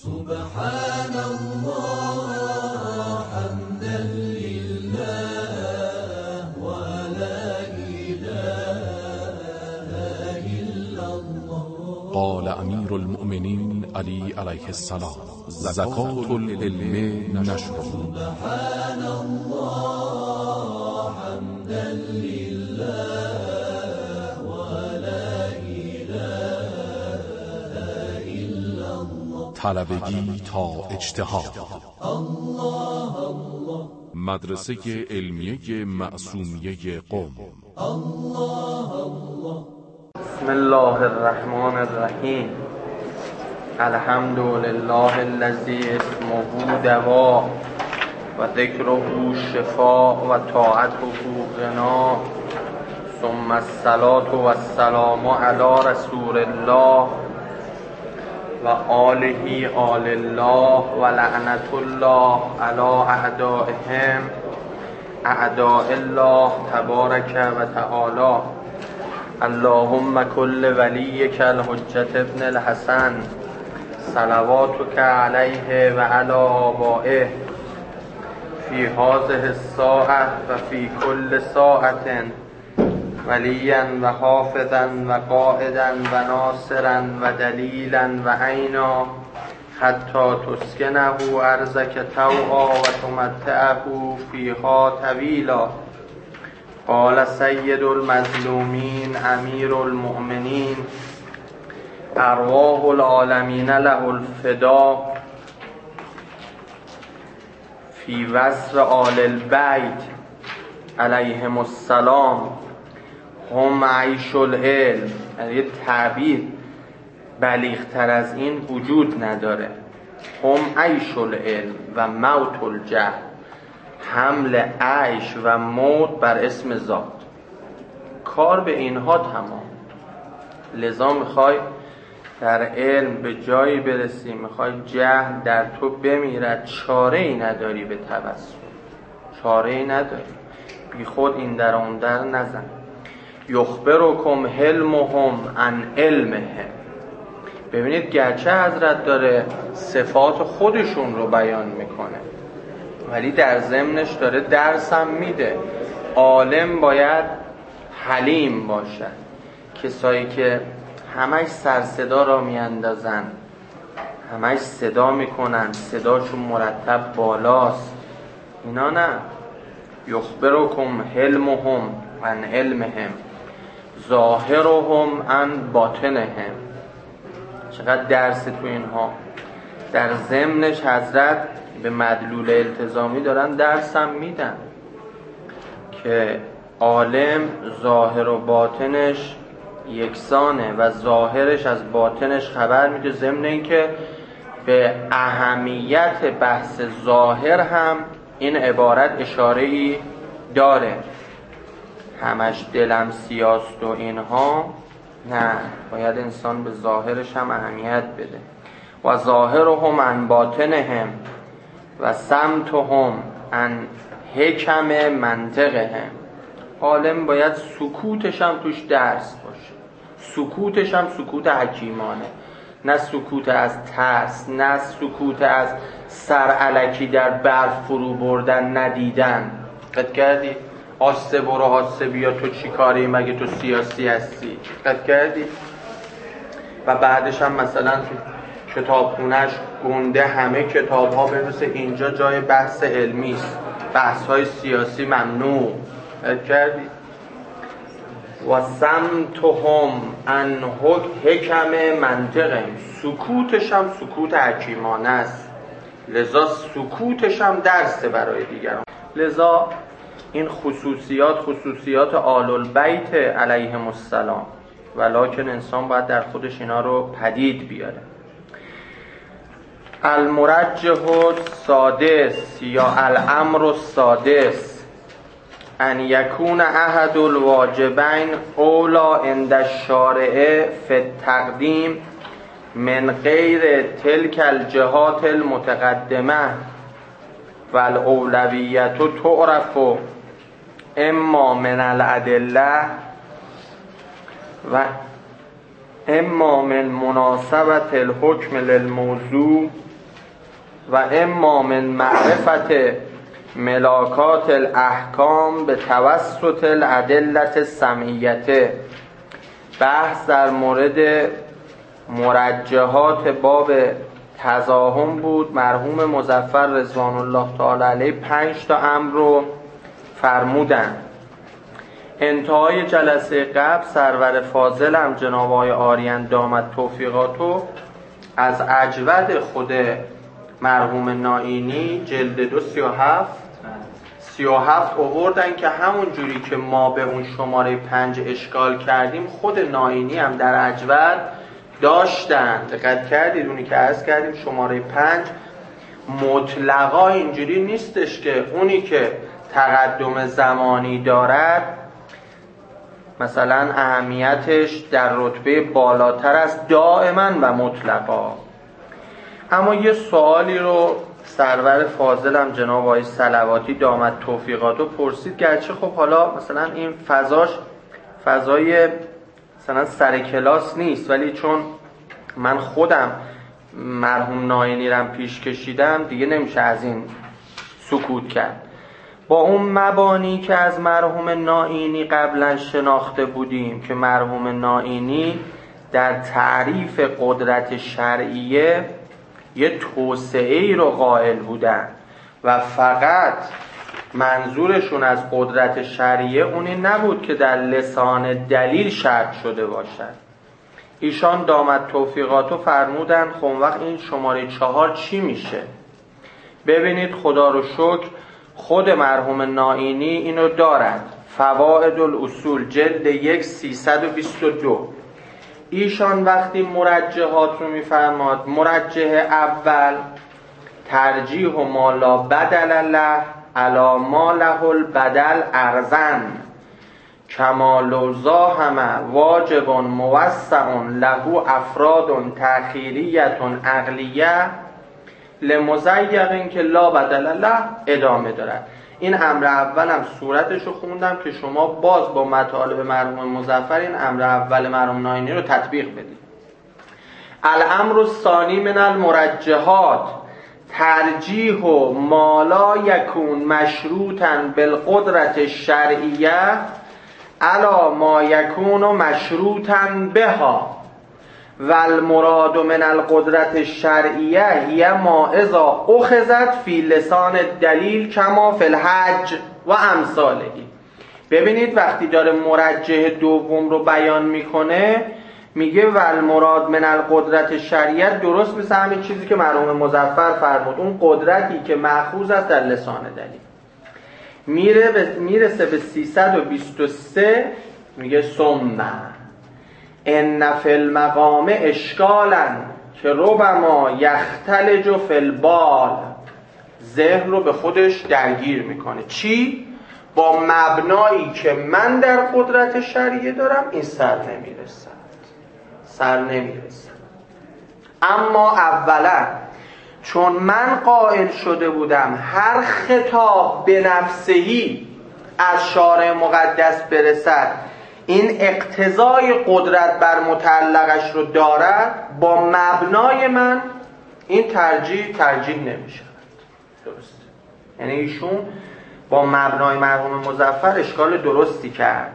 سبحان الله حمدا لله ولا إله إلا الله. قال امیر المؤمنین علی علیه السلام: زکات العلم نشر. سبحان الله حمدا لله ولا إله إلا الله. طلبگی تا اجتهاد. الله الله. مدرسه علمیه معصومیه قم. الله الله. بسم الله الرحمن الرحیم. الحمد لله الذی اسمه دوا و ذکره شفا و طاعته غنا، ثم الصلاة و السلام علی رسول الله و آله آل الله و لعنت الله علی اعدائهم اعداء الله تبارک و تعالی. اللهم کل ولیک الحجة ابن الحسن صلواتک علیه و علی آبائه فی هذه الساعة و فی کل ساعة ولیا و حافظا و قائدا و ناصرا و دلیلا و عینا حتی تسکنه ارضک طوعا و تمتعه فیها طویلا. قال سید المظلومین امیر المؤمنین ارواح العالمین له الفدا فی وصف آل البیت علیهم السلام هم عیش العلم. یه تعبیر بلیغ‌تر از این وجود نداره. هم عیش العلم و موت الجهل. حمل عیش و موت بر اسم ذات. کار به اینها تمام. لذا میخوای در علم به جایی برسی، میخوای جهل در تو بمیرد، چاره ای نداری به توسل، چاره ای نداری. بی خود این در اون در نزن. یخبرکم حلمهم عن علمهم. ببینید گرچه حضرت داره صفات خودشون رو بیان میکنه، ولی در ضمنش داره درس هم میده. عالم باید حلیم باشد. کسایی که همش سر صدا را میاندازن، همش صدا میکنن، صداشون مرتب بالاست، اینا نه. یخبرکم حلمهم عن علمهم ظاهرهم عن باطنهم. چقدر درس تو اینها. در ضمنش حضرت به مدلول التزامی دارن درس هم میدن که عالم ظاهر و باطنش یکسانه و ظاهرش از باطنش خبر میده. ضمن اینکه به اهمیت بحث ظاهر هم این عبارت اشاره‌ای داره. همش دلم سیاست و اینها نه، باید انسان به ظاهرش هم اهمیت بده. و ظاهرهم عن باطنهم و سمتهم عن حکم منطقهم. عالم باید سکوتش هم توش درس باشه. سکوتش هم سکوت حکیمانه، نه سکوت از ترس، نه سکوت از سرعلکی در برف فرو بردن ندیدن. قد کردی؟ آسته برو آسته بیا، تو چی کاری؟ مگه تو سیاسی هستی؟ قد کردی؟ و بعدش هم مثلا کتابخونه‌اش گنده همه کتاب ها بنویسه اینجا جای بحث علمی است، بحث های سیاسی ممنوع. قد کردی؟ و سمتهم عن حکم منطقهم. سکوتش هم سکوت حکیمانه است، لذا سکوتش هم درسه برای دیگران. لذا این خصوصیات آل البیت علیهم السلام، ولکن انسان باید در خودش اینا رو پدید بیاره. المرجح السادس یا الامر السادس ان یکون احد الواجبین اولا عند الشارع فی التقدیم من غیر تلک الجهات المتقدمه و الاولویت تعرف اما من الادله و اما من مناسبت الحکم للموضوع و اما من معرفت ملاکات الاحکام به توسط الادلت السمعیه. بحث در مورد مرجحات باب تزاحم بود. مرحوم مظفر رضوان الله تعالی علیه 5 تا امر رو فرمودن. انتهای جلسه قبل سرور فاضلم جناب آقای آریان دامت توفیقاتو از اجود خود مرحوم نائینی جلد 2 37 آوردن که همون جوری که ما به اون شماره 5 اشکال کردیم خود نائینی هم در اجود داشتن. دقت کردید اونی که عرض کردیم شماره 5 مطلقا اینجوری نیستش که اونی که تقدم زمانی دارد مثلا اهمیتش در رتبه بالاتر است دائما و مطلقا. اما یه سوالی رو سرور فاضلم جناب آقای صلواتی دامت توفیقاتو پرسید، گرچه خب حالا مثلا این فضای مثلا سر کلاس نیست، ولی چون من خودم مرحوم نائینی رم پیش کشیدم دیگه نمیشه از این سکوت کرد. با اون مبانی که از مرحوم نائینی قبلا شناخته بودیم که مرحوم نائینی در تعریف قدرت شرعیه یه توسعه‌ای رو قائل بودن و فقط منظورشون از قدرت شرعیه اونی نبود که در لسان دلیل شرط شده باشد. ایشان دامت توفیقاتو فرمودن خب وقت این شماره 4 چی میشه؟ ببینید خدا رو شکر خود مرحوم نائینی اینو دارد. فوائد الاصول جلد 1 322. ایشان وقتی مرجحات رو میفرماد، مرجح اول ترجیح و ما لا بدل له علی ما له البدل ارزن کما زاحم واجب موسع له افراد تأخیریه عقلیه لمزیقین که لا بدل له ادامه دارد. این امر اولم صورتش رو خوندم که شما باز با مطالب مرحوم مظفر این امر اول مرحوم نائینی رو تطبیق بدید. الامر الثانی من المرجحات ترجیح ما لا یکون مشروطا بالقدرت الشرعیه علی ما یکون مشروطا بها و المراد من القدرت الشرعیه هی ما اذا اخذت فی لسان الدلیل کما فی الحج و امثاله. ببینید وقتی داره مرجح دوم رو بیان میکنه میگه و المراد من القدرت الشرعیه، درست مثل همین چیزی که مرحوم مظفر فرمود، اون قدرتی که مأخوذ است در لسان دلیل. میرسه به 323 میگه ثم ان فی المقام اشکالا که ربما یختلج فی البال، ذهن رو به خودش درگیر میکنه. چی؟ با مبنایی که من در قدرت شرعیه دارم این سر نمیرسد. اما اولا چون من قائل شده بودم هر خطاب به نفسهی از شارع مقدس برسد این اقتضای قدرت بر متعلقش رو دارد، با مبنای من این ترجیح نمیشه. درست؟ یعنی ایشون با مبنای مرحوم مظفر اشکال درستی کرد.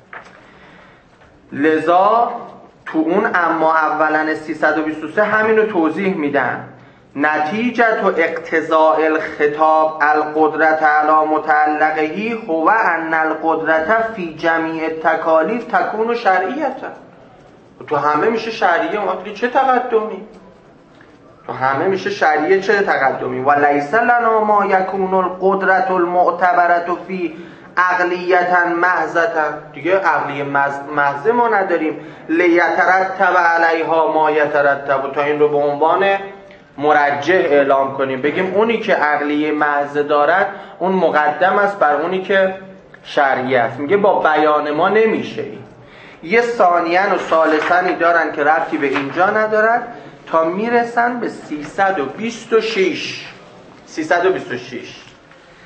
لذا تو اون اما اولا 323 همینو توضیح میدن. نتیجت و اقتضاء الخطاب القدرت علی متعلقهی هو ان القدرت فی جمیع تکالیف تکون شرعیت. تو همه میشه شرعیه، ما چه تقدمی؟ تو همه میشه شرعیه، چه تقدمی؟ و لیس لنا ما یکون القدرت المعتبرت فی عقلیتا محضتا، دیگه عقلی محض ما نداریم. لیترتب علیها ما یترتب، تا این رو به عنوان مرجح اعلام کنیم، بگیم اونی که عقلی محض دارد اون مقدم است بر اونی که شرعی است. میگه با بیان ما نمیشه. یه ثانیاً و ثالثاًی دارن که ربطی به اینجا ندارد تا میرسن به 326.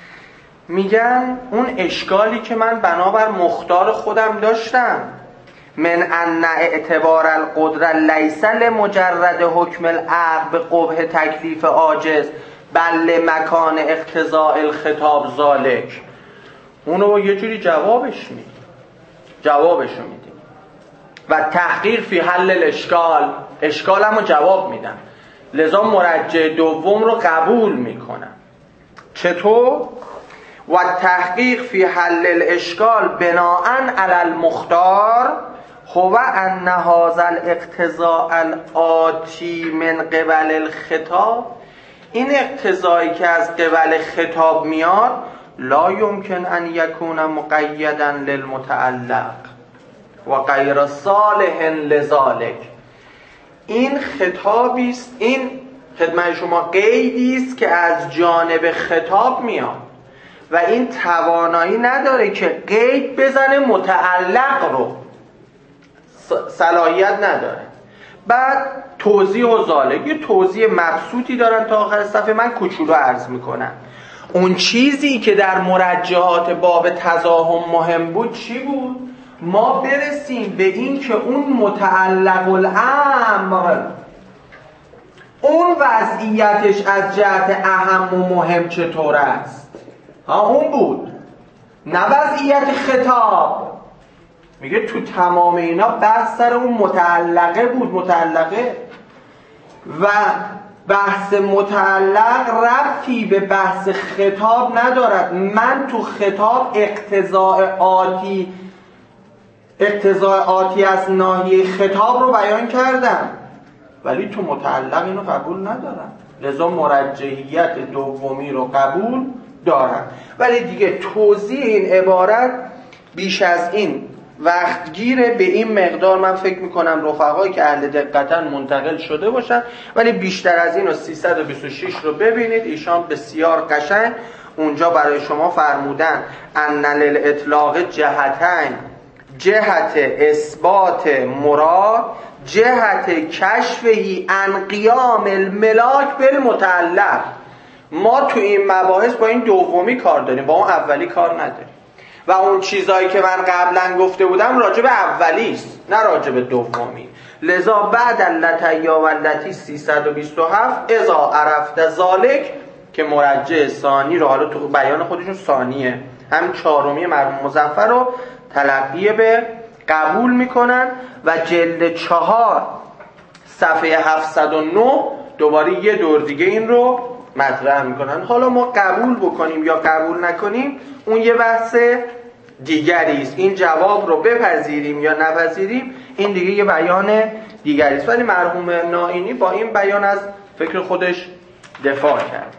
میگن اون اشکالی که من بنابر مختار خودم داشتم من ان اعتبار القدره لیس لمجرد حکم العقل به قبح تکلیف عاجز بل مکان اقتضاء الخطاب ذالک. اونو یه جوری جوابشو میدیم. و تحقیق فی حل الاشکال، اشکالمو جواب میدم، لذا مرجع دوم رو قبول میکنم. چطور؟ و تحقیق فی حل الاشکال بناء علی المختار هو ان هذا الاقتضاء الآتی من قبل الخطاب، این اقتضایی که از قبل خطاب میاد لا یمکن ان یکون مقیدا للمتعلق و غیر صالح لذالک. این خطابی است، این خدمت شما قیدی است که از جانب خطاب میاد و این توانایی نداره که قید بزنه متعلق رو، صلاحیت نداره. بعد توضیح و ذالک، یه توضیح مبسوطی دارن تا آخر صفحه، من کوچولو عرض میکنم. اون چیزی که در مرجحات باب تضاهم مهم بود چی بود؟ ما برسیم به این که اون متعلق الامر، اون وضعیتش از جهت اهم و مهم چطور است، اون بود، نه وضعیت خطاب. میگه تو تمام اینا بحث سر اون متعلقه بود، متعلقه، و بحث متعلق ربطی به بحث خطاب ندارد. من تو خطاب اقتضاء آتی از ناحیه خطاب رو بیان کردم، ولی تو متعلق اینو قبول ندارم، لذا مرجحیت دومی رو قبول دارم. ولی دیگه توضیح این عبارت بیش از این وقت گیره. به این مقدار من فکر میکنم رفقایی که اهل دقتن منتقل شده باشن، ولی بیشتر از این 326 رو ببینید، ایشان بسیار قشنگ اونجا برای شما فرمودن ان للاطلاق جهتین، جهت اثبات مراد، جهت کشفهی عن قیام الملاک بالمتعلق. ما تو این مباحث با این دومی کار داریم، با اون اولی کار نداریم. و اون چیزایی که من قبلا گفته بودم راجع به اولی است، نه راجع به دومی. لذا بعد اللتیا و اللتی 327 اذا عرفت ذالک، که مرجع ثانی رو حالا تو بیان خودشون ثانیه، هم چهارمی مرحوم مظفر رو تلقی به قبول میکنن و جلد 4 صفحه 709 دوباره یه دور دیگه این رو مطرح میکنن. حالا ما قبول بکنیم یا قبول نکنیم اون یه بحث دیگری است، این جواب رو بپذیریم یا نپذیریم این دیگه یه بیان دیگری است. ولی مرحوم نائینی با این بیان از فکر خودش دفاع کرد.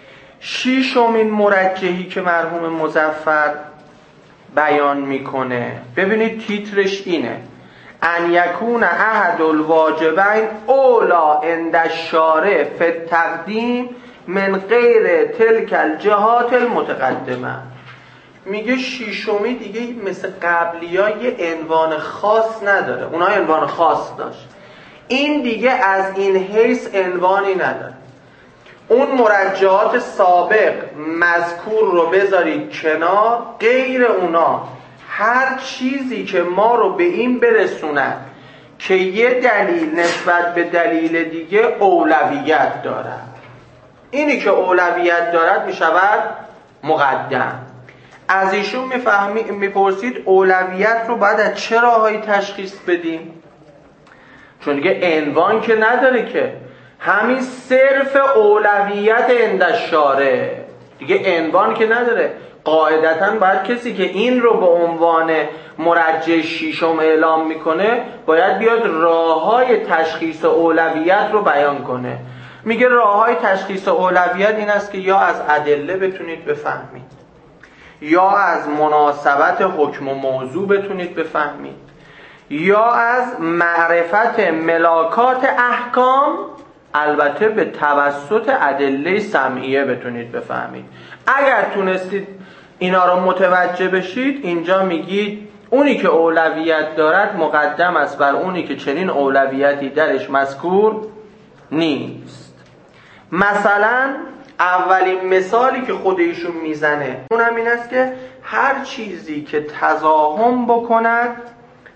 ششمین مرجحی که مرحوم مظفر بیان میکنه، ببینید تیترش اینه: ان یکون احد الواجبین اولا عند الشارع فی التقدیم من غیر تلک الجهات المتقدمه. میگه شیشمی دیگه مثل قبلی‌ها یه عنوان خاص نداره، اونها عنوان خاص داشت، این دیگه از این حیث عنوانی نداره. اون مرجعات سابق مذکور رو بذارید کنار، غیر اونا هر چیزی که ما رو به این برسوند که یه دلیل نسبت به دلیل دیگه اولویت دارد، اینی که اولویت دارد میشود مقدم. از ایشون میپرسید اولویت رو باید از چه راهایی تشخیص بدیم؟ چون دیگه عنوان که نداره، که همین صرف اولویت عند الشارع، دیگه عنوان که نداره. قاعدتاً باید کسی که این رو به عنوان مرجع شیشم اعلام میکنه باید بیاد راههای تشخیص اولویت رو بیان کنه. میگه راههای تشخیص اولویت این است که یا از ادله بتونید بفهمید، یا از مناسبت حکم و موضوع بتونید بفهمید، یا از معرفت ملاکات احکام، البته به توسط ادله سمعیه بتونید بفهمید. اگر تونستید اینا رو متوجه بشید، اینجا میگید اونی که اولویت دارد مقدم است بر اونی که چنین اولویتی درش مذکور نیست. مثلا اولین مثالی که خود ایشون میزنه اونم این است که هر چیزی که تضاهم بکند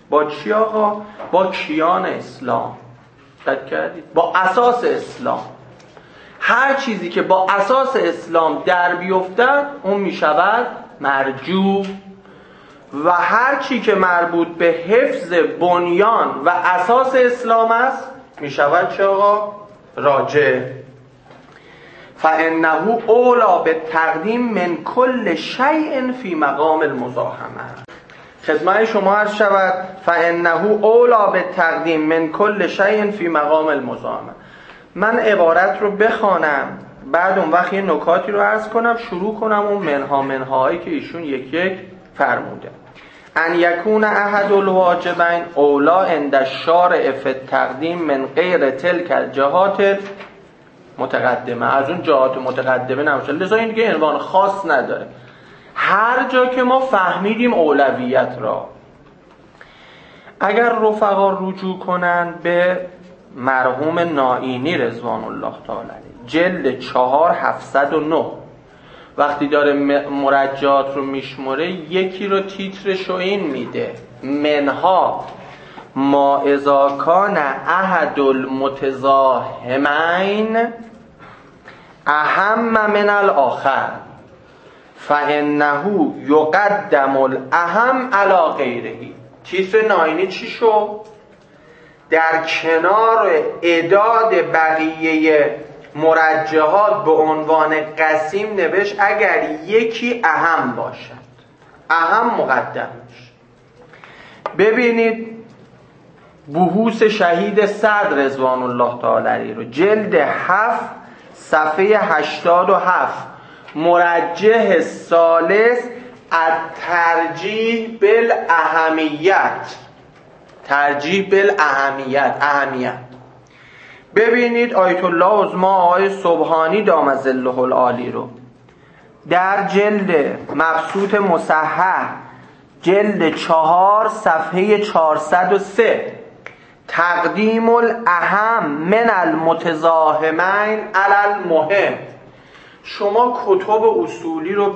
با چی آقا؟ با کیان اسلام. دقت کردید؟ با اساس اسلام. هر چیزی که با اساس اسلام در بیفتد اون می شود مرجو، و هر چی که مربوط به حفظ بنیان و اساس اسلام است می شود چه آقا؟ راجع. فانه اولی بالتقدیم من کل شیء فی مقام المزاحمه. خدمت شما عرض شود فانه اولی بالتقدیم من کل شیء فی مقام المزاحمه. من عبارت رو بخوانم، بعد اون وقت یه نکاتی رو عرض کنم، شروع کنم اون منهایی که ایشون یک یک فرموده. ان یکون احد الواجبین اولا عند الشارع فی التقدیم من غیر تلک الجهات متقدمه. از اون جهات متقدمه نمیشه، لذا این دیگه عنوان خاص نداره. هر جا که ما فهمیدیم اولویت را، اگر رفقا رجوع کنن به مرحوم نائینی رضوان الله تعالی جلد 4709، وقتی داره مرجعات رو میشمره یکی رو تیترش رو این میده: منها ما اذا کان احد المتزاحمین اهم من الاخر فانه یقدم الاهم علی غیره. تیتر نائینی چی شو؟ در کنار اعداد بقیه مرجحات به عنوان قسیم نوشت اگر یکی اهم باشد، اهم مقدم میشه. ببینید بحوث شهید صدر رضوان الله تعالی رو جلد 7 صفحه 87، مرجح ثالث الترجیح بالاهمیت، ترجیح بالاهمیت، اهمیت. ببینید آیت الله عظما آقای سبحانی دام ظله العالی رو در جلد مبسوط مصحح جلد 4 صفحه 403 تقدیم الاهم من المتزاحمین علی المهم. شما کتب اصولی رو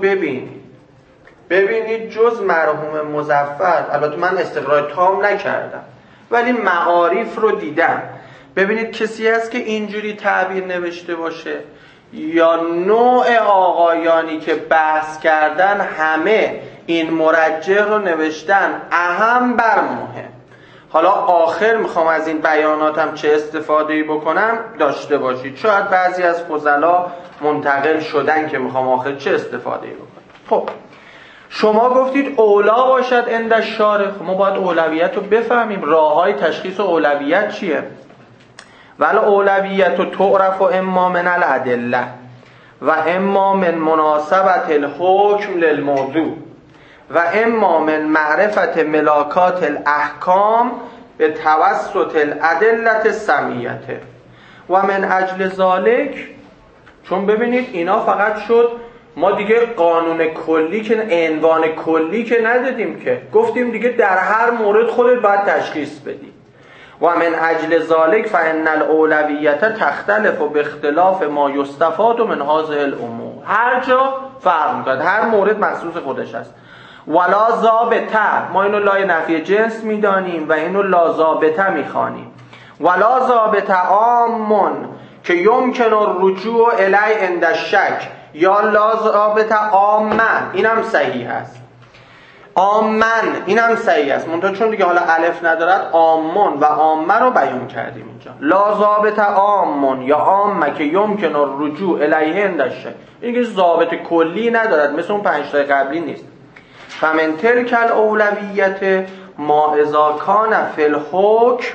ببینید جز مرحوم مظفر، البته من استقرار تام نکردم ولی معارف رو دیدم، ببینید کسی هست که اینجوری تعبیر نوشته باشه یا نوع آقایانی که بحث کردن همه این مرجح رو نوشتن اهم بر مهم. حالا آخر میخوام از این بیاناتم چه استفاده‌ای بکنم داشته باشید، شاید بعضی از فضلا منتقل شدن که میخوام آخر چه استفاده‌ای بکنم. خب شما گفتید اولا باشد عند الشارع، ما باید اولویت رو بفهمیم. راههای تشخیص اولویت چیه؟ ولی اولویت رو تعرف و اما من الادله و اما من مناسبت الحکم للموضوع و اما من معرفت ملاکات الاحکام به توسط الادله السمیه و من اجل ذالک. چون ببینید اینا فقط شد ما دیگه قانون کلی که عنوان کلی که ندادیم که، گفتیم دیگه در هر مورد خودت باید تشخیص بدی. و من اجل ذالک فان الاولویت تختلف باختلاف ما یستفاد من هذه الامور. هر جا فرق میکنه، هر مورد مخصوص خودش است. ولا ضابطه، ما اینو لای نفی جنس میدانیم و اینو لا ضابطه میخوانیم. ولا ضابطه عامون که یمکن الرجوع الی عند الشک، یا لا ضابطه عامن، اینم صحیح است. عامن اینم صحیح است، منتها چون دیگه حالا الف ندارد عامون و عامه رو بیان کردیم اینجا. لا ضابطه عامون یا عامه که یمکن الرجوع الیه عند الشک، این که ضابط کلی ندارد، مثل اون 5 تا قبلی نیست. فمن تلک الاولویت ما اذا کان فی الحکم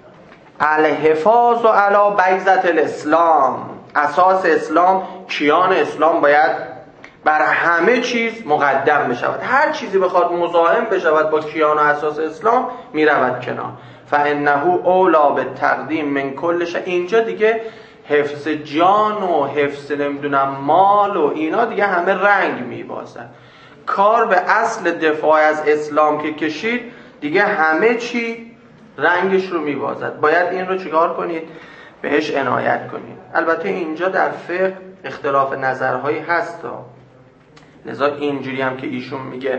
الحفاظ علی بیضة الاسلام. اساس اسلام، کیان اسلام باید بر همه چیز مقدم بشود. هر چیزی بخواد مزاحم بشود با کیان و اساس اسلام میرود کنار. فانه اولا بالتقدیم من کل شیء. اینجا دیگه حفظ جان و حفظ نمیدونم مال و اینا دیگه همه رنگ میبازن. کار به اصل دفاع از اسلام که کشید دیگه همه چی رنگش رو میبازد. باید این رو چیکار کنید؟ بهش عنایت کنید. البته اینجا در فقه اختلاف نظرهایی هست، لذا اینجوری هم که ایشون میگه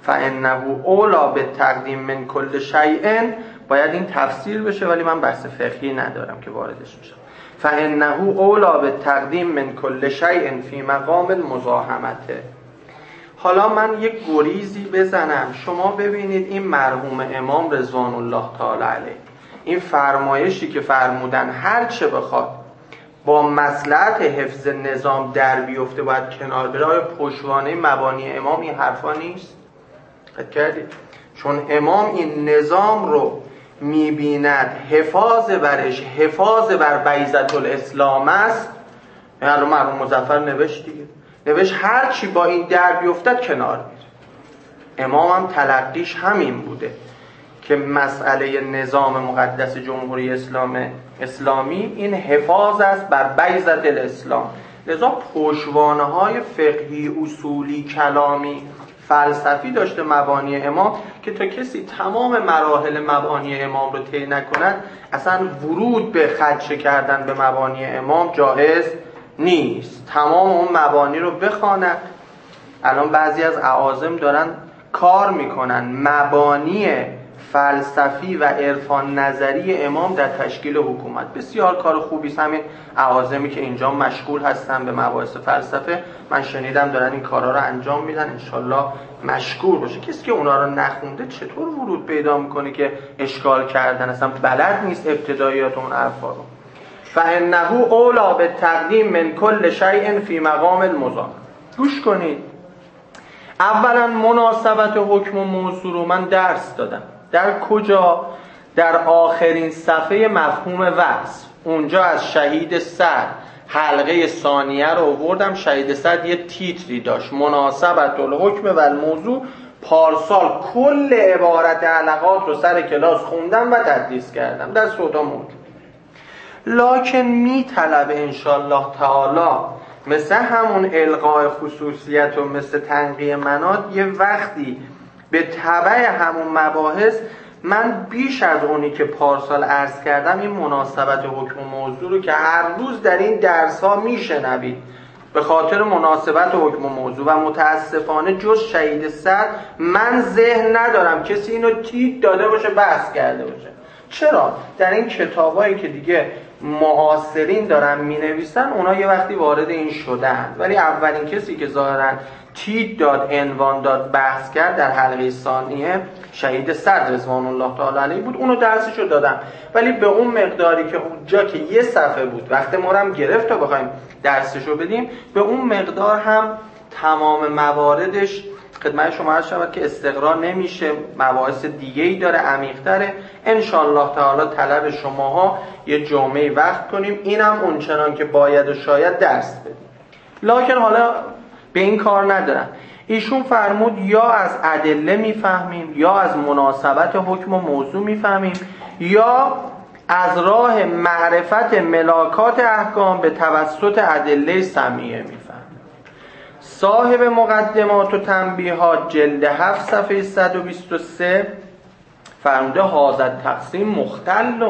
فانه اولا به تقدیم من کل شیء، باید این تفسیر بشه ولی من بحث فقهی ندارم که واردش میشم. فانه اولا به تقدیم من کل شیء فی مقام المزاحمته. حالا من یک گریزی بزنم، شما ببینید این مرحوم امام رضوان الله تعالی علیه، این فرمایشی که فرمودن هر چه بخواد با مصلحت حفظ نظام در بیفته باید کنار بره، آیا پشتوانه مبانی امام این حرفا نیست؟ فکر کردید؟ چون امام این نظام رو میبیند حفاظ برش حفاظ بر بیضة الاسلام است. الان مرحوم مظفر نوشت دیگه، نوشت هر چی با این در بیفتد کنار میره. امام هم تلقیش همین بوده که مسئله نظام مقدس جمهوری اسلامی این حفاظ است بر بیضة الاسلام. لذا پشتوانه‌های فقهی، اصولی، کلامی، فلسفی داشته مبانی امام که تا کسی تمام مراحل مبانی امام رو طی نکند اصلا ورود به خدشه کردن به مبانی امام جایز نیست. تمام اون مبانی رو بخواند. الان بعضی از اعاظم دارن کار میکنن مبانی فلسفی و عرفان نظری امام در تشکیل حکومت. بسیار کار خوبی است. همین اعاظمی که اینجا مشغول هستن به مباحث فلسفه، من شنیدم دارن این کارا رو انجام میدن، انشالله مشکور باشه. کسی که اونا رو نخونده چطور ورود پیدا میکنه که اشکال کردن، اصلا بلد نیست ابتداییات اون حرفا رو. فانه اولا به تقدیم من کل شیء فی مقام المزاحمه. گوش کنید، اولا مناسبت حکم و موضوع رو من درس دادم. در کجا؟ در آخرین صفحه مفهوم وصف. اونجا از شهید سعد حلقه ثانیه رو آوردم. شهید سعد یه تیتری داشت، مناسبت الحکم و الموضوع. پارسال کل عبارت حلقات رو سر کلاس خوندم و تدریس کردم در صوت و موج. لکن میطلبه انشالله تعالی مثل همون القاء خصوصیت و مثل تنقیه منات یه وقتی به تبع همون مباحث من بیش از اونی که پارسال عرض کردم این مناسبت حکم و موضوع رو که هر روز در این درس ها میشنوید به خاطر مناسبت حکم و موضوع و متاسفانه جز شهید سعد من ذهن ندارم کسی اینو تیک داده باشه بحث کرده باشه. چرا؟ در این کتابایی که دیگه معاصرین دارن مینویسن اونا یه وقتی وارد این شدن، ولی اولین کسی که ظاهرا تیک داد، عنوان داد، بحث کرد در حلقه ثانیه شهید سعد رضوان الله تعالی علیه بود. اونو درسشو دادم، ولی به اون مقداری که اونجا که یه صفحه بود وقت ما رو هم گرفت تا بخوایم درسشو بدیم، به اون مقدار هم تمام مواردش خدمت شما عرض شود که استقرار نمیشه. مباحث دیگه‌ای داره، عمیق‌تره. ان شاء الله تعالی طلب شماها یه جمعه وقت کنیم، اینم اونچنان که باید و شاید درس بدیم. لکن حالا به این کار ندارم. ایشون فرمود یا از ادله میفهمیم، یا از مناسبت حکم و موضوع میفهمیم، یا از راه معرفت ملاکات احکام به توسط ادله سمیعه میفهمیم. صاحب مقدمات و تنبیهات جلد 7 صفحه 123 فرموده حاضر تقسیم مختل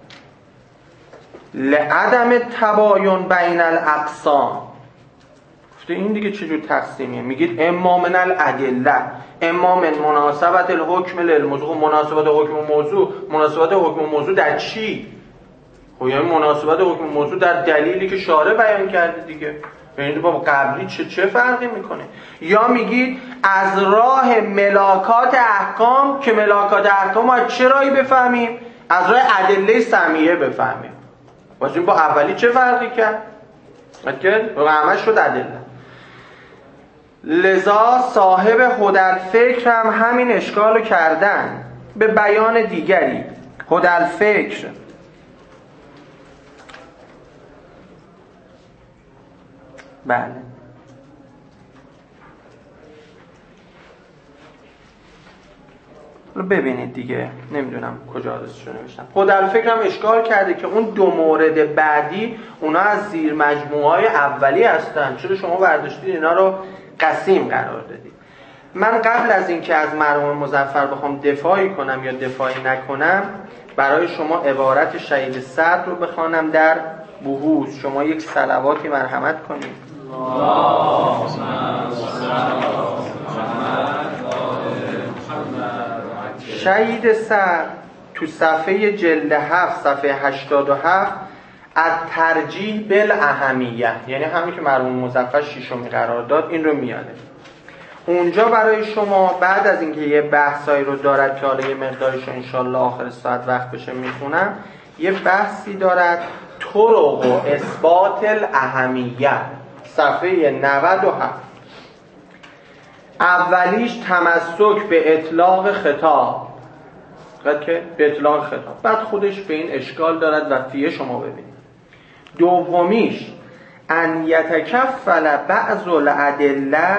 لعدم تباین بین الاقسام. گفته این دیگه چجور تقسیمیه؟ میگید اما من الادله، اما من مناسبت الحکم للموضوع. مناسبت حکم و موضوع، مناسبت حکم و موضوع در چی؟ خب یعنی مناسبت حکم و موضوع در دلیلی که شارع بیان کرده دیگه. یعنی با قبلی چه فرقی میکنه؟ یا میگید از راه ملاکات احکام، که ملاکات احکام از چه راهی بفهمیم؟ از راه ادله سمیعه بفهمیم. واسه با اولی چه فرقی کرد؟ همش شد ادله. لذا صاحب هدالفکر هم همین اشکالو کردن به بیان دیگری. هدالفکر بله ببینید دیگه، نمیدونم کجا ازشون نوشتم. هدالفکر هم اشکال کرده که اون دو مورد بعدی اونا از زیر مجموعهای اولی هستن، چرا شما برداشتید اینا رو قسیم قرار دادید. من قبل از اینکه از مرحوم مظفر بخوام دفاعی کنم یا دفاعی نکنم، برای شما عبارت شهید سعد رو بخوانم در بحوث. شما یک صلواتی مرحمت کنید. شهید سعد تو صفحه جلد 7 صفحه 87 از ترجیح بالاهمیه، یعنی همین که مرحوم مظفر شیشمی قرار داد این رو میاره. اونجا برای شما بعد از اینکه یه بحثایی رو دارد که حالا یه مقدارش رو انشالله آخر ساعت وقت بشه میخونم، یه بحثی دارد طرق و اثبات الاهمیه صفحه 97. اولیش تمسک به اطلاق خطاب، که به اطلاق خطاب، بعد خودش به این اشکال دارد و فیه شما ببینید. دومیش ان یتکفل بعض الادله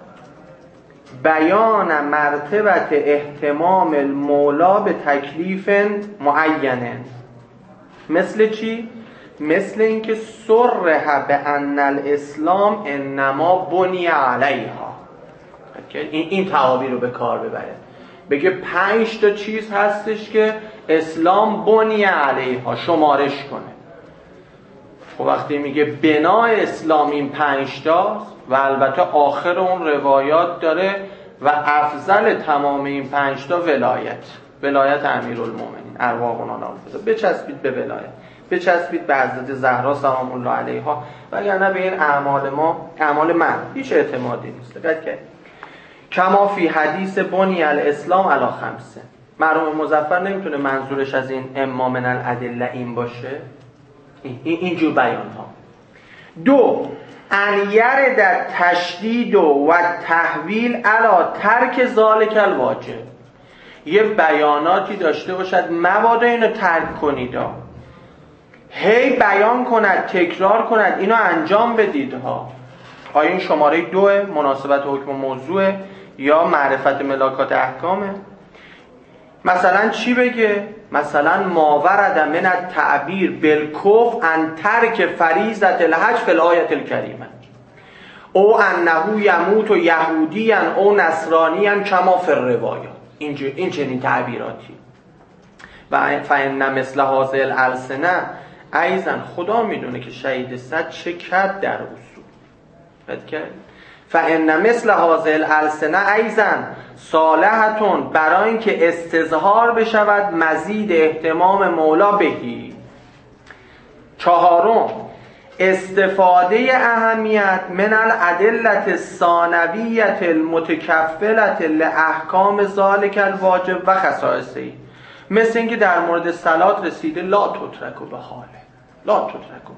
بیان مرتبت اهتمام المولا به تکلیف معین. مثل چی؟ مثل اینکه صرح به ان الاسلام انما بنی علیها، این تعابیر رو به کار ببره، بگه 5 تا چیز هستش که اسلام بنی علیها شمارش کنه. و وقتی میگه بنا اسلام این 5 تاست و البته آخر اون روایات داره و افضل تمام این 5 تا ولایت امیرالمومنین ارواحنا الفضل، بچسبید به ولایت، بچسبید به حضرت زهرا سلام الله علیها، وگرنه به این اعمال من هیچ اعتمادی نیست. دقت کما فی حدیث بنی الاسلام علی 5. مرحوم مظفر نمیتونه منظورش از این اما من الادله این باشه، اینجور بیان ها. 2 ان یرد تشدید و تحویل علی ترک ذالک الواجب، یه بیاناتی داشته باشد مبادا اینو ترک کنید، هی بیان کند، تکرار کند اینو انجام بدید ها. آیا این شماره 2 مناسبت حکم و موضوع یا معرفت ملاکات احکامه؟ مثلا چی بگه؟ مثلا ما ورد من التعبیر بالکفر ان ترک فریضه الحج فی الآیه الکریمه او انه یموت یهودیا او نصرانیا کما فی الروایات. این چنین تعبیراتی. و فإن مثل هذه الالسنه ایضا خدا میدونه که شهید صد چه کرد در اصول. فإن مثل هذه الالسنه ایضا صالحتون برای اینکه استظهار بشود مزید اهتمام مولا بهی. 4 استفاده اهمیت من الادله الثانویه المتکفله لاحکام ذلک الواجب و خصائصه، مثل اینکه در مورد صلات رسیده لا تترک به حاله.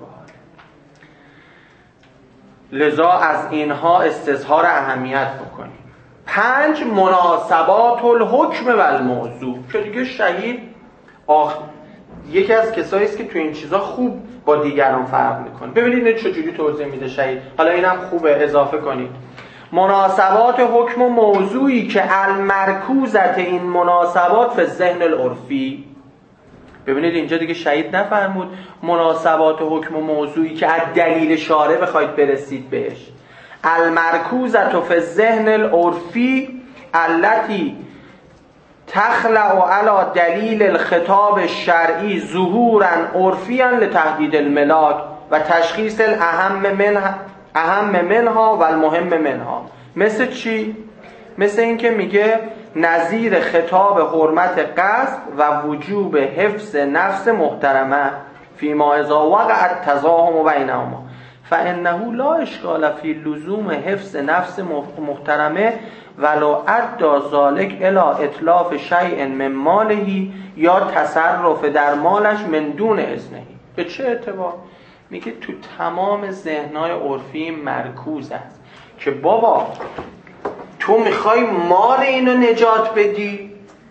لذا از اینها استظهار اهمیت بکنیم. 5 مناسبات الحکم و الموضوع، که دیگه شهید یکی از کسایی است که تو این چیزا خوب با دیگران فرق میکنه. ببینید چجوری توضیح میده شهید، حالا اینم خوبه اضافه کنید. مناسبات حکم و موضوعی که المرکوزت این مناسبات فی ذهن العرفی. ببینید اینجا دیگه شهید نفرمود مناسبات حکم و موضوعی که از دلیل شارع بخواید برسید بهش. المرکوزت فی ذهن العرفی التي تخلع علی دلیل الخطاب الشرعی ظهورا عرفیا لتحدید الملاک و تشخیص اهم منها و المهم منها. مثل چی؟ مثل این که میگه نظیر خطاب حرمت قصد و وجوب حفظ نفس محترمه فیما اذا وقع التزاحم بینهما فانه لا اشکال فی لزوم حفظ نفس محترمه ولو ادى ذلك الی اتلاف شیء من ماله یا تصرف در مالش من دون اذنه. به چه اعتبار؟ میگه تو تمام ذهن‌های عرفی مرکوز است که بابا تو میخوای مال اینو نجات بدی،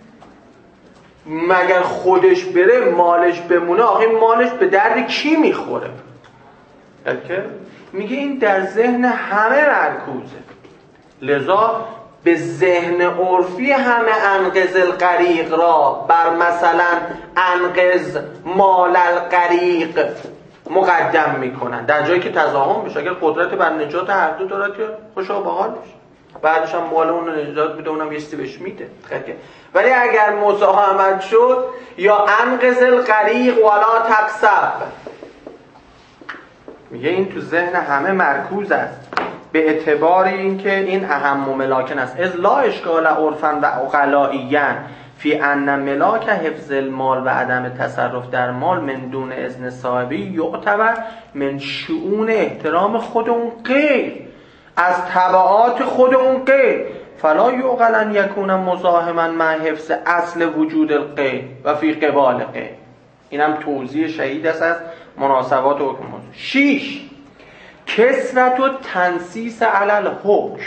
مگر خودش بره مالش بمونه؟ آخه مالش به درد کی میخوره؟ میگه این در ذهن همه مرکوزه. لذا به ذهن عرفی همه انقذ الغریق را بر مثلا انقذ مال الغریق مقدم میکنن، در جایی که تزاحم بشه. اگر قدرت بر نجات هر دو دارد که خوشا باحالش، بعدش هم مال اون رو نجات میده، اونم یه چیزی بهش میده. ولی اگر مزاحمت شد یا انقذ الغریق ولا تقصب، میگه این تو ذهن همه مرکوز است به اعتبار اینکه این اهم و ملاکن است. از لا اشکال عرفا و عقلائیاً فی ان ملاک حفظ المال و عدم تصرف در مال من دون اذن صاحبی یعتبر من شؤون احترام خود اون غیر، از تبعات خود اون غیر، فلا یعقل ان یکون مزاحما مع حفظ اصل وجود الغیر و فی قبال غیر. اینم توضیح شهید است از مناسبات حکم. 6 کثرت و تنصیص علی الحکم،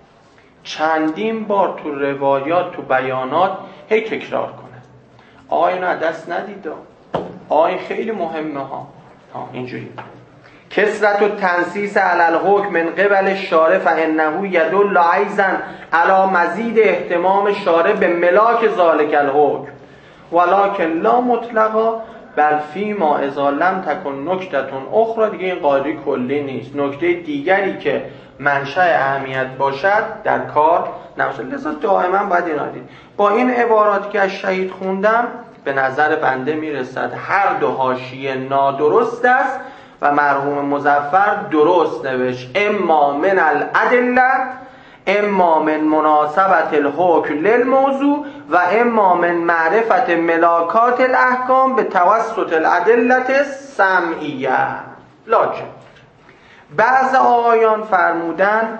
چندین بار تو روایات تو بیانات هی تکرار کنه آقا اینو دست ندید، آقا این خیلی مهمه ها، اینجوری. کثرت و تنصیص علی الحکم من قبل الشارع فانه یدل ایضا علی مزید اهتمام شارع به ملاک ذلک الحکم ولکن لا مطلقا بل فیما اذا لم تکن نکتتون اخرى. دیگه این قاعده کلی نیست، نکته دیگری که منشأ اهمیت باشد در کار نباشد. لذا دائما باید اینا دید. با این عباراتی که از شهید خوندم به نظر بنده میرسد هر دو حاشیه نادرست است و مرحوم مظفر درست نوشت، اما من الادله اما من مناسبت الحکم للموضوع و اما من معرفت ملاکات الاحکام به توسط الادله سمعیه. لکن بعض آقایان فرمودن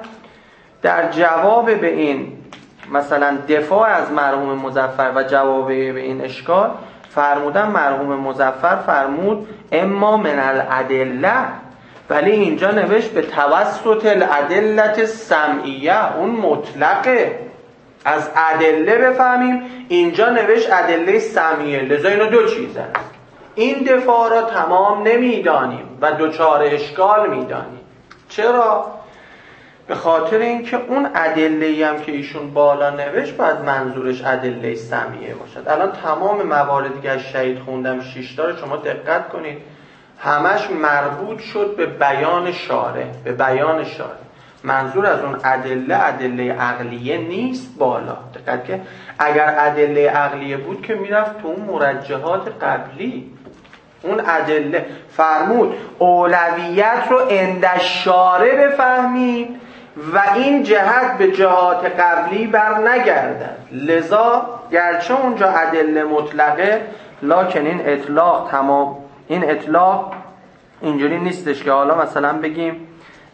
در جواب به این مثلا دفاع از مرحوم مظفر و جواب به این اشکال فرمودن مرحوم مظفر فرمود اما من الادله، ولی اینجا نوشت به توسط الادله سمعیه، اون مطلقه. از ادله بفهمیم اینجا نوشت ادله سمعیه، لذا اینا دو چیز هست. این دفاع را تمام نمیدانیم و دوچار اشکال میدانیم. چرا؟ به خاطر اینکه اون ادله‌ای هم که ایشون بالا نوشت باید منظورش ادله سمعیه باشد. الان تمام مواردی که از شهید خوندم 6 تا رو شما دقت کنید، همش مربوط شد به بیان شارع، به بیان شارع. منظور از اون ادله عقلیه نیست بالا. دقت که اگر ادله عقلیه بود که میرفت تو اون مرجحات قبلی. اون ادله فرمود اولویت رو عند الشارع بفهمیم و این جهت به جهات قبلی بر نگردد. لذا گرچه اونجا ادله مطلقه، لکن این اطلاق تمام، این اطلاق اینجوری نیستش که حالا مثلا بگیم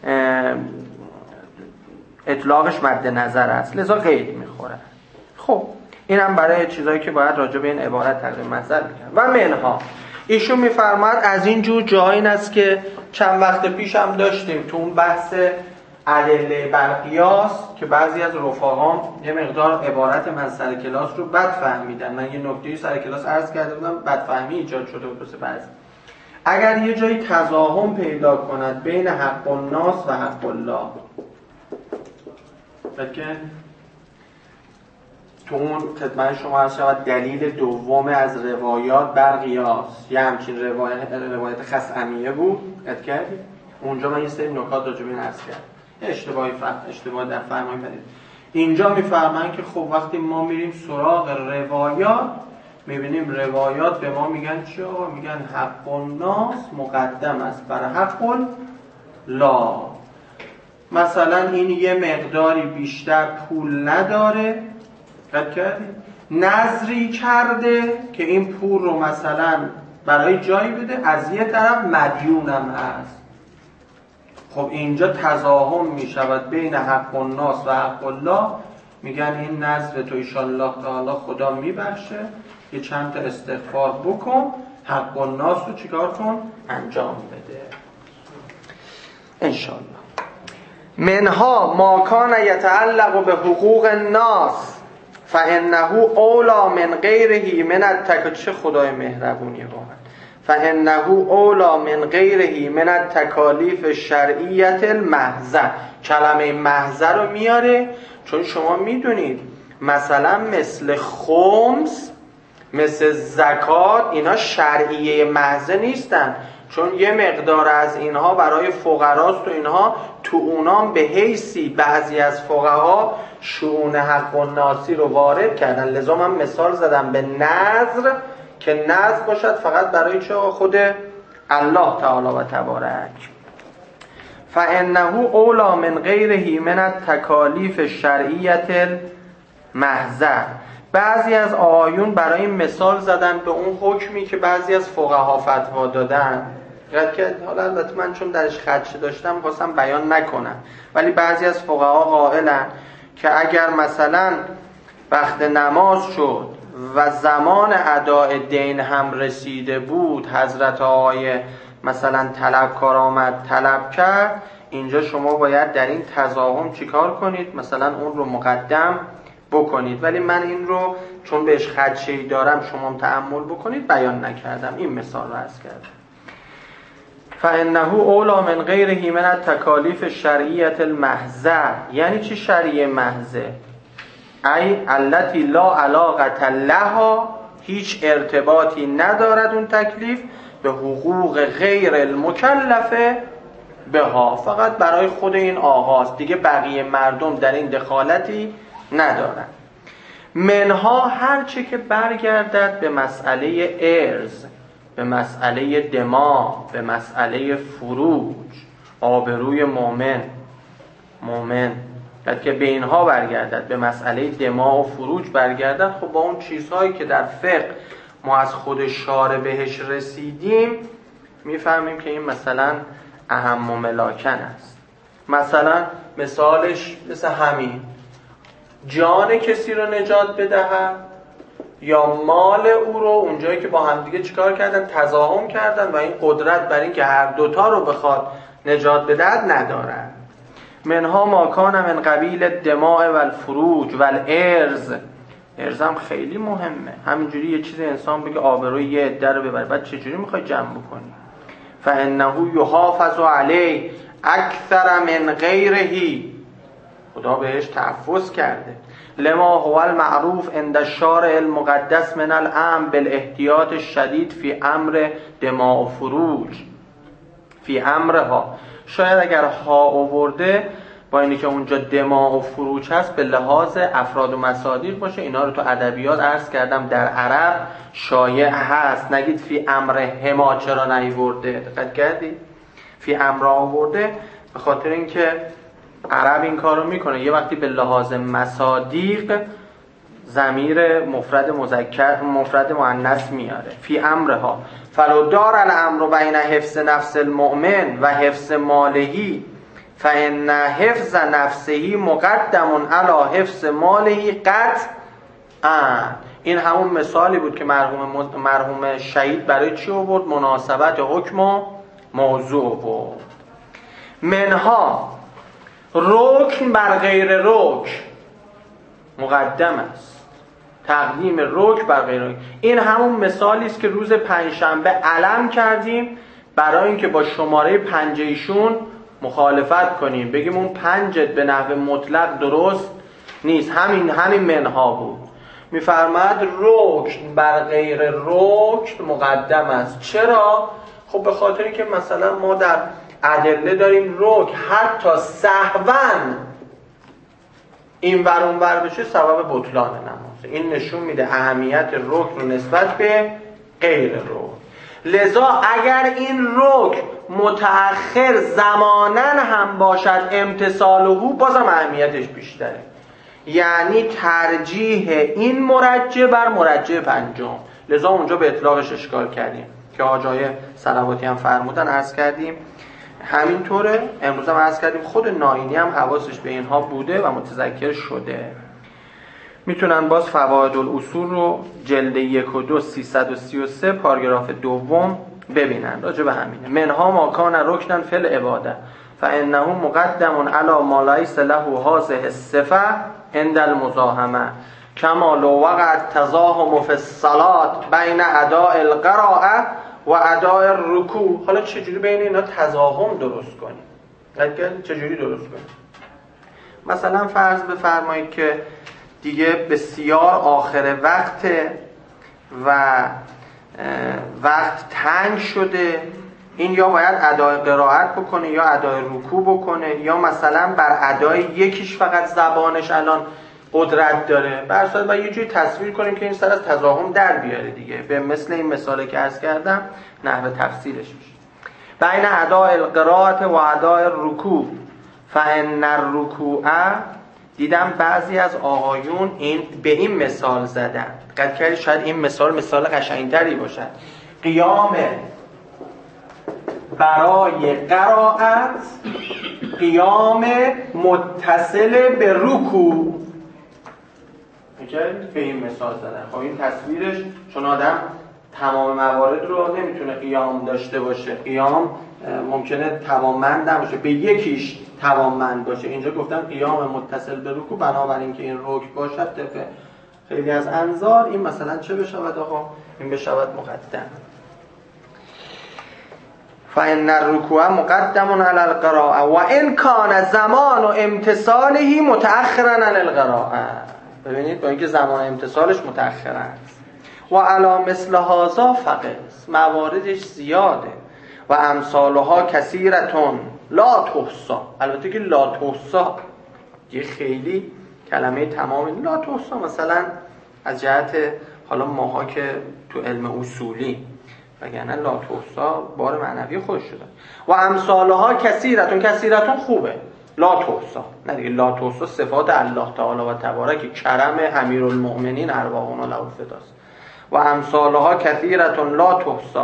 اطلاقش مد نظر است، لذا قید میخوره. خب اینم برای چیزایی که باید راجع به این عبارت تقدیم نظر بکنم. و منها ایشون میفرماید از این جور جای این است که چند وقت پیش هم داشتیم تو اون بحث ادله بر قیاس که بعضی از رفقام یه مقدار عبارت من سر کلاس رو بد فهمیدن. من یه نکته‌ای سر کلاس عرض کرده بودم، بدفهمی ایجاد شده بود واسه بعضی. اگر یه جایی تضاهم پیدا کند بین حق الناس و حق الله، بلکه تو اون خدمت شما هست شود دلیل دوم از روایات بر قیاس، یه همچین روایت خصعمیه بود، اد کردید اونجا من یه سری نکات راجع به این عرض کردم، اشتباه در فهمای بدید. اینجا میفهمن که خب وقتی ما میریم سراغ روایات میبینیم روایات به ما میگن چی؟ میگن حق الناس مقدم است بر حق الله. مثلا این یه مقداری بیشتر پول نداره، نذری کرده که این پول رو مثلا برای جایی بده، از یه طرف مدیونم هست. خب اینجا تضاهم میشود بین حق الناس و حق الله. میگن این نذر تو ایشالله تعالی خدا میبخشه، یه چند تا استغفار بکن، حق الناس رو چیکار کن؟ انجام بده انشالله. منها ما کان یتعلق به حقوق الناس فانه اولا من غیره من چه خدای مهربونی واقعا، فانه اولا من غیره من التکالیف الشرعیه المحضه. کلمه محضه رو میاره چون شما میدونید مثلا مثل خمس، مثل زکات، اینا شرعیه محضه نیستن، چون یه مقدار از اینها برای فقراست و اینها تو اونام به حیثی بعضی از فقها شؤون حق الناسی رو وارد کردن. لذا من مثال زدم به نذر که نذر باشد فقط برای چه؟ خود الله تعالی و تبارک. فانه اولا من غیره من التکالیف الشرعیه المحضه بعضی از آقایون برای این مثال زدن به اون حکمی که بعضی از فقها فتوا دادن، که حالا البته من چون درش خدشه داشتم خواستم بیان نکنم، ولی بعضی از فقها قائلن که اگر مثلا وقت نماز شد و زمان اداء دین هم رسیده بود، حضرت آقای مثلا طلبکار آمد طلب کرد، اینجا شما باید در این تضاهم چیکار کنید؟ مثلا اون رو مقدم بکنید. ولی من این رو چون بهش خدشه‌ای دارم شما تأمل بکنید بیان نکردم، این مثال رو عرض کردم. فإنه اولی من غیره من التکالیف الشرعیة المحضه. یعنی چی شرعیه محضه؟ ای التي لا علاقة لها، هیچ ارتباطی ندارد اون تکلیف به حقوق غیر المکلفه بها، فقط برای خود این آقاست، دیگه بقیه مردم در این دخالتی ندارن. منها هرچه که برگردد به مسئله ارز، به مسئله دما، به مسئله فروج، آبروی مومن که به اینها برگردد، به مسئله دما و فروج برگردد، خب با اون چیزهایی که در فقه ما از خود شارع بهش رسیدیم میفهمیم که این مثلا اهم و ملاکن است. مثلا مثالش مثل همین جان کسی رو نجات بدهد یا مال او رو، اونجایی که با همدیگه چیکار کردن؟ تضاهم کردن و این قدرت بر این که هر دوتا رو بخواد نجات بدهد ندارن. منها ما کان من قبیل الدماء و الفروج و الارز. ارز هم خیلی مهمه. همینجوری یه چیز انسان بگه آبروی یه عده رو ببره، بعد چجوری میخوای جمع بکنی؟ فانه یحافظ علیه اکثر من غیره، خدا بهش تحفظ کرده. لما هو المعروف عند الشارع المقدس من الامر بالاحتیاط الشدید فی امر دماء و فروج فی امرها. شاید اگر ها آورده با اینی که اونجا دماء و فروج هست به لحاظ افراد و مصادیق باشه. اینا رو تو ادبیات عرض کردم در عرب شایع هست. نگید فی امر هما چرا نیورده، دقت کردید؟ فی امر آورده به خاطر اینکه عرب این کارو میکنه، یه وقتی به لحاظ مصادیق ضمیر مفرد مذکر مفرد مؤنث میاره. فی امرها فلو دار الامر بین حفظ نفس المؤمن و حفظ مالهی فان حفظ نفسه مقدم علی حفظ مالهی قطعا. این همون مثالی بود که مرحوم شهید برای چی آورد؟ مناسبت حکم و موضوع آورد. منها رکن بر غیر رکن مقدم است، تقدیم رکن بر غیر رکن. این همون مثالی است که روز پنجشنبه علم کردیم برای اینکه با شماره پنج ایشون مخالفت کنیم، بگیم اون پنجت به نحو مطلق درست نیست. همین منها بود. میفرماد رکن بر غیر رکن مقدم است. چرا؟ خب به خاطری که مثلا ما در ادله داریم رکن حتی سهواً این ور اون ور بشه سبب بطلان نماز. این نشون میده اهمیت رکن رو نسبت به غیر رکن. لذا اگر این رکن متأخر زماناً هم باشد امتثاله بازم اهمیتش بیشتره. یعنی ترجیح این مرجع بر مرجع پنجم. لذا اونجا به اطلاقش اشکال کردیم که آجای صلواتی هم فرمودن، عرض کردیم همینطوره. امروز هم عرض کردیم خود ناینی هم حواسش به اینها بوده و متذکر شده. میتونن باز فواید الاصول رو جلد 1 و 2 333 پاراگراف دوم ببینن راجع به همینه. منها ما کان رکنن فی العباده فانه مقدم علی ما لیس له هذه الصفه عند المزاحمه کما لو وقع التزاحم فی الصلاه بین اداء القراءه و اداء الرکوع. حالا چجوری بین اینا تزاحم درست کنیم؟ چجوری درست کنیم؟ مثلا فرض بفرمایید که دیگه بسیار آخر وقته و وقت تنگ شده، این یا باید ادای قرائت بکنه یا ادای رکوع بکنه، یا مثلا بر ادای یکیش فقط زبانش الان قدرت داره. برصورت باید یه جوری تصویر کنیم که این سر از تزاحم در بیاره دیگه. به مثل این مثالی که عرض کردم نحو تفصیلش میشه. بین ادای القرائت و ادای الرکوع فان الرکوع دیدم بعضی از آقایون به این مثال زدن، دقت کردید شاید این مثال قشنگتری باشد. قیام برای قرائت، قیام متصل به رکوع. به این مثال زدن. خب این تصویرش، چون آدم تمام موارد رو نمیتونه قیام داشته باشه، قیام ممکنه توانمند نباشه، به یکیش توانمند باشه. اینجا گفتن قیام متصل به رکوع، بنابراین که این رکوع باشد طبق خیلی از انظار این مثلا چه بشود آقا؟ این بشود مقدم. فإن الركوع مقدم على القراءة وإن كان زمان امتثاله متأخرا عن القراءة. ببینید با اینکه زمان امتثالش متأخر است. و علی مثل هذا فقط مواردش زیاده و امثالها کثیرتون لا تحصی. البته که لا تحصی یه خیلی کلمه تمام لا تحصی، مثلا از جهت حالا ماها که تو علم اصولی، وگرنه لا تحصی بار معنوی خودش شده. و امثالها کثیرتون خوبه، لا تحصی نه دیگه. لا تحصی صفات الله تعالی و تبارک، کرم امیرالمؤمنین ارواحنا له فداست. و امثالها کثیرتون لا تحصی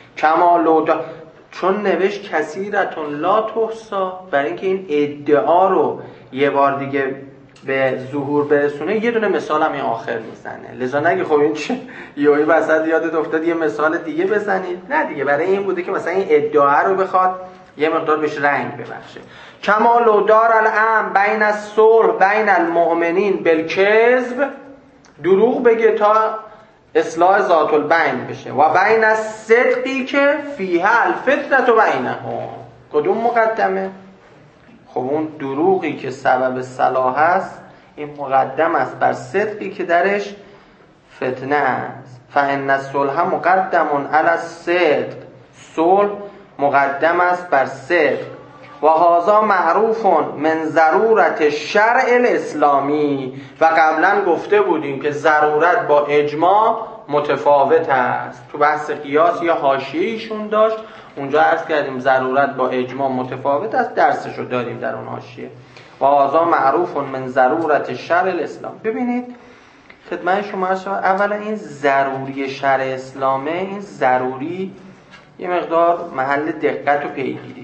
کما چون نوشت کثیرتون لا تحصی برای اینکه این ادعا رو یه بار دیگه به ظهور برسونه، یه دونه مثال هم این آخر میزنه. لذا نگی خب این چه یهویی وسط یادت افتاد یه مثال دیگه بزنید، نه دیگه، برای این بوده که مثلا این ادعا رو بخواد یه مقدار بهش رنگ ببخشه. کما لو دار الامر بین الصلح بین المؤمنین بالکذب، دروغ بگه تا اصلاح ذات البین بشه، و بین الصدقی که فیها الفتنه بینهم. کدوم مقدمه؟ خب اون دروغی که سبب صلاح است این مقدم است بر صدقی که درش فتنه است. فإن الصلح مقدم علی الصدق، صلح مقدم است بر صدق. و هذا معروف من ضرورت شرع الاسلامی. و قبلا گفته بودیم که ضرورت با اجماع متفاوت است. تو بحث قیاس یا حاشیه ایشون داشت، اونجا عرض کردیم ضرورت با اجماع متفاوت است، درسشو داریم در اون حاشیه. و هذا معروف من ضرورت شرع الاسلام. ببینید خدمت شما اولا این ضروری شرع اسلامه، این ضروری یه مقدار محل دقت و پیگیری.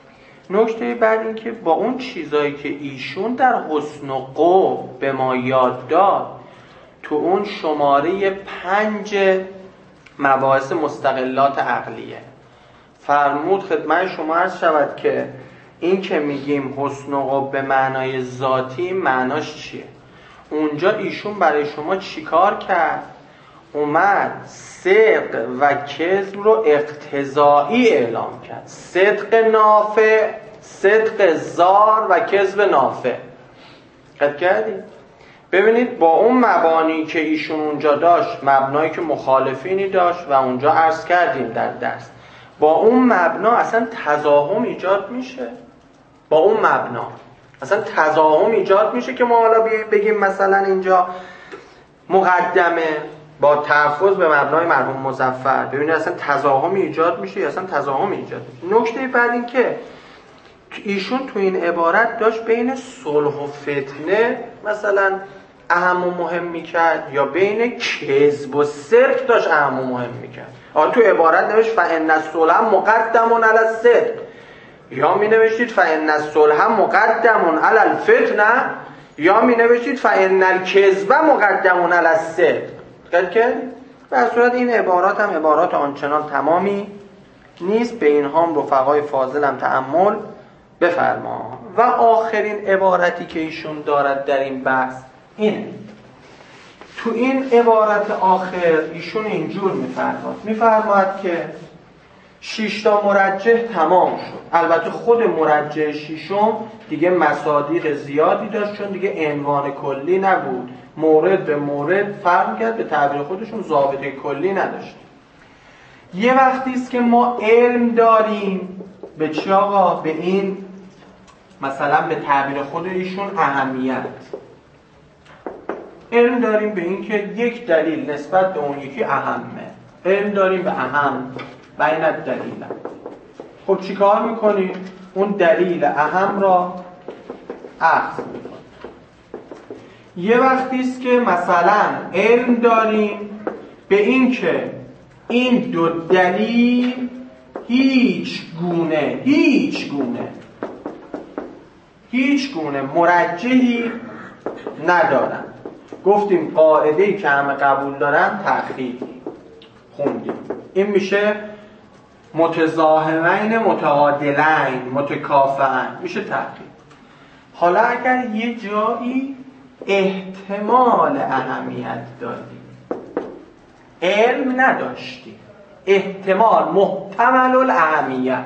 نکته بعد این که با اون چیزایی که ایشون در حسن و قوم به ما یاد داد، تو اون شماره 5 مباحث مستقلات عقلیه فرمود خدمت شما عرض شود که این که میگیم حسن و قوم به معنای ذاتی معناش چیه. اونجا ایشون برای شما چیکار کرد؟ اومد صدق و کذب رو اقتضایی اعلام کرد. صدق نافع، صدق زار و کذب نافع. دقت کردید؟ ببینید با اون مبانی که ایشون اونجا داشت، مبنایی که مخالفینی داشت و اونجا عرض کردیم در درس، با اون مبنا اصلا تضاهم ایجاد میشه. با اون مبنا اصلا تضاهم ایجاد میشه که ما حالا بگیم مثلا اینجا مقدمه با تحفظ به مبنای مرحوم مظفر. ببینید اصلا تضاهم ایجاد میشه یا اصلا تضاهم ایجاد میشه. نکته بعد این که ایشون تو این عبارت داشت بین صلح و فتنه مثلا اهم و مهم میکرد، یا بین کذب و صدق داشت اهم و مهم میکرد. تو عبارت نوشت فإن الصلح مقدم علی الصدق، یا می نوشتید فإن الصلح مقدم علی الفتنه، یا می نوشتید فإن الکذب مقدم علی الصدق. که به صورت این عبارات هم عبارات آنچنان تمامی نیست. به این هم رفقای فاضلم تأمل بفرما. و آخرین عبارتی که ایشون دارد در این بحث اینه. تو این عبارت آخر ایشون اینجور میفرماد که 6 تا مرجح تمام شد. البته خود مرجح ششم دیگه مصادیق زیادی داشت، چون دیگه عنوان کلی نبود، مورد به مورد فرق کرد، به تعبیر خودشون ضابطه کلی نداشت. یه وقتی است که ما علم داریم به چی آقا؟ به این مثلا به تعبیر خود ایشون اهمیت. علم داریم به این که یک دلیل نسبت به اون یکی اهمه. علم داریم به اهم بین الدلیل. خب چی کار میکنیم؟ اون دلیل اهم را اخذ میکنیم. یه وقتی است که مثلا علم داریم به این که این دو دلیل هیچ گونه مرجحی ندارن. گفتیم قاعده‌ای که همه قبول دارن تأخیر خوندیم. این میشه متزاحمین متعادلین متکافئین، میشه تأخیر. حالا اگر یه جایی احتمال اهمیت دادیم، علم نداشتیم، احتمال محتمل الاهمیت،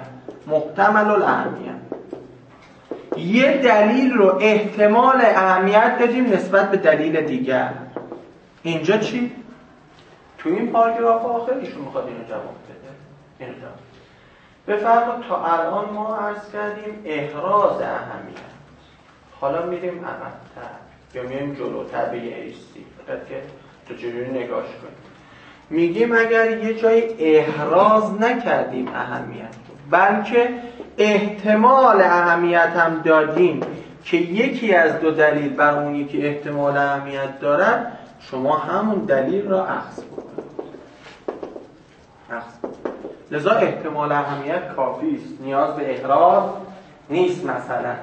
یه دلیل رو احتمال اهمیت دادیم نسبت به دلیل دیگر، اینجا چی؟ تو این پاراگراف آخر ایشون میخواد اینو جواب بده. اینو جواب بفرمایید. تا الان ما عرض کردیم احراز اهمیت، حالا میریم عقب‌تر یا میریم جلوتر به یه ایستی فقط که تو چجوری نگاش کنیم. میگیم اگر یه جای احراز نکردیم اهمیت رو، بلکه احتمال اهمیت هم دادیم که یکی از دو دلیل بر اون یکی احتمال اهمیت دارد، شما همون دلیل را اخذ بکنید. لذا احتمال اهمیت کافی است، نیاز به احراز نیست. مثلا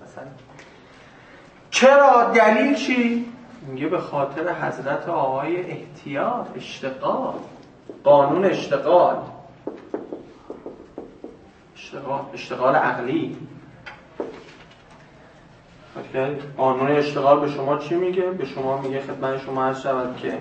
چرا؟ دلیل چی؟ میگه به خاطر حضرت آقای احتیاط، اشتغال، قانون اشتغال عقلی. قانون اشتغال به شما چی میگه؟ به شما میگه خدمت شما عرض شود که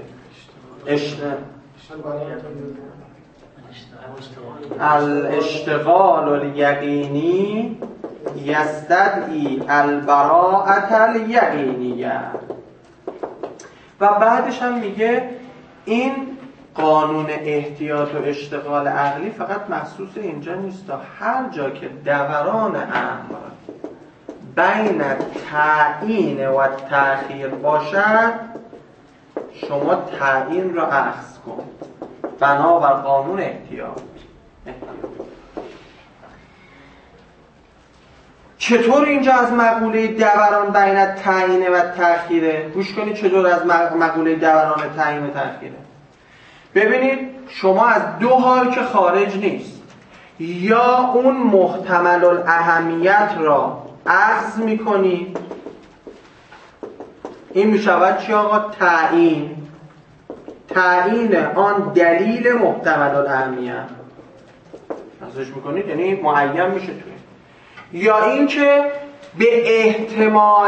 الاشتغال الیقینی یستدعی البراءة الیقینیه. و بعدش هم میگه این قانون احتیاط و اشتغال عقلی فقط مخصوص اینجا نیست، تا هر جا که دوران امر بین تعیین و تأخیر باشد شما تعیین را اخذ کن بنابر قانون احتیاط. چطور اینجا از مقوله دوران بین تعیین و تأخیره؟ گوش کنید چطور از مقوله دوران تعیین و تأخیره. ببینید شما از دو حال که خارج نیست، یا اون محتمل الاهمیت را اخذ میکنید، این میشود چی آقا؟ تعیین آن دلیل محتمل الاهمیت اخذش میکنید، یعنی معین میشه توی. یا اینکه به احتمال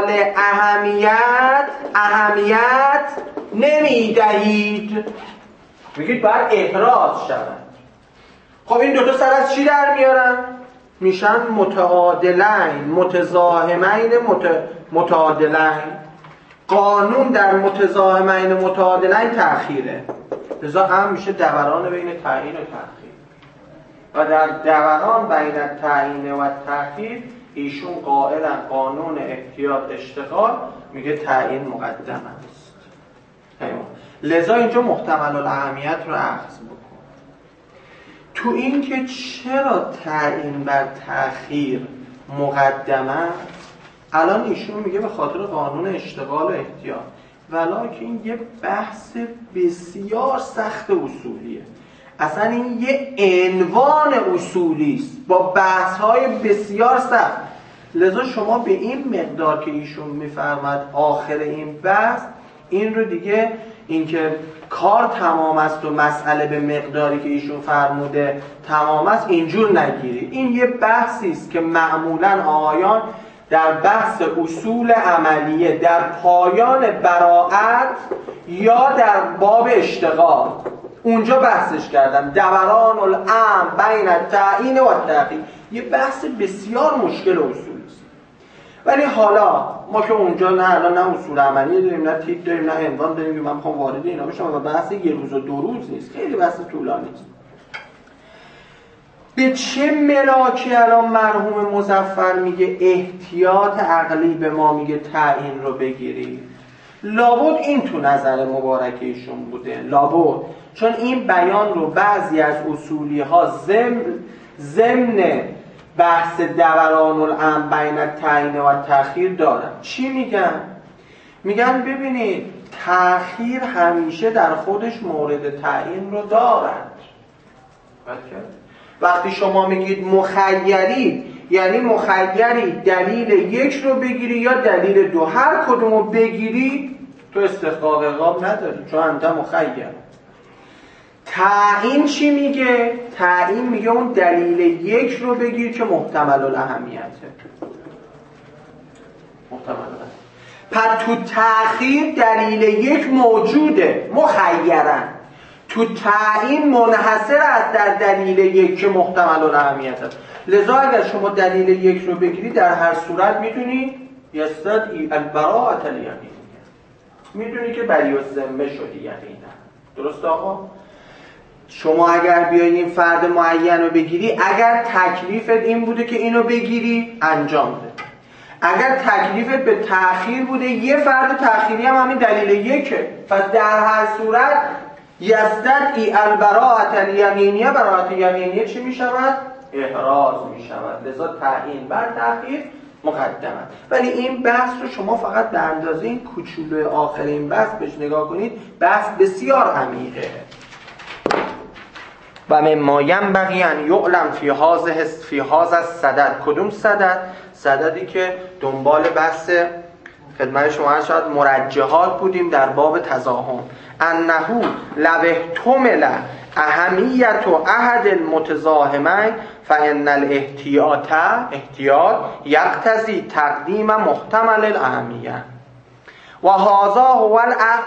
اهمیت نمیدهید، میگید باید احراز شود. خب این دوتا سر از چی در میارن؟ میشن متعادلین متزاحمین متعادلین. قانون در متزاحمین متعادلین تأخیره، لذا هم میشه دوران بین تعیین و تأخیر. و در دوران بین تعیین و تأخیر ایشون قائلن قانون احتیاط اشتغال میگه تعیین مقدم است. لذا اینجا محتمل الاهمیت رو اخذ بکن. تو این که چرا تعیین بر تأخیر مقدم است، الان ایشون میگه به خاطر قانون اشتغال و احتیاط، ولکن یه بحث بسیار سخت اصولیه. اصلا این یه عنوان اصولی است با بحث‌های بسیار سخت. لذا شما به این مقدار که ایشون میفرماد آخر این بحث، این رو دیگه اینکه کار تمام است و مسئله به مقداری که ایشون فرموده تمام است اینجور نگیری. این یه بحثی است که معمولاً آقایان در بحث اصول عملیه در پایان براءت یا در باب اشتغال اونجا بحثش کردم. دوران الامر بین تعیین و تأخیر یه بحث بسیار مشکل اصولی است. ولی حالا ما که اونجا نه اصول عملی داریم، نه تیپ داریم، نه عنوان داریم که من میخوام وارد اینا بشم و بحث یه روز و دو روز نیست، خیلی بحث طولانی است. به چه ملاکی الان مرحوم مظفر میگه احتیاط عقلی به ما میگه تعیین رو بگیرید؟ لابد این تو نظر مبارک ایشون بوده، لابد، چون این بیان رو بعضی از اصولی ها ضمن بحث دوران الامر بین تعیین و تأخیر دارن. چی میگن؟ میگن ببینید تأخیر همیشه در خودش مورد تعیین رو دارد. وقتی شما میگید مخیری، یعنی مخیری دلیل یک رو بگیری یا دلیل دو، هر کدوم رو بگیری تو استحقاق عقاب نداری، چون انت مخیر. تعیین چی میگه؟ تعیین میگه اون دلیل یک رو بگیر که محتمل الاهمیته. محتمل الاهمیته. پس تو تأخیر دلیل یک موجوده مخیرن، تو تعیین منحصر است در دلیل یک که محتمل الاهمیت است. لذا اگر شما دلیل یک رو بگیری در هر صورت میتونی یستدعی البراءة الیقینیه، میدونی که بری الذمه شدی یقینا. درست آقا؟ شما اگر بیایی این فرد معین رو بگیری، اگر تکلیفت این بوده که اینو بگیری انجام ده. اگر تکلیفت به تأخیر بوده، یه فرد تأخیری هم همین دلیل یکه، پس در هر صورت یستدعی البراءة الیقینیه. براءت یقینیه چی می شود؟ احراز می شود. لذا تعیین بر تأخیر مقدمه. ولی این بحث رو شما فقط به اندازه این کوچولو آخر این بحث بهش نگاه کنید، بحث بسیار عمیقه. و مما ینبغی ان یعلم فی هذا الصدد. کدوم صدد؟ صددی که دنبال بحث خدمت شما شاید مرجحات بودیم در باب تزاحم. انه لو احتمل اهمیت و احد المتزاحمین فان الاحتیاط یقتضی تقدیم محتمل الاهمیه و هذا هو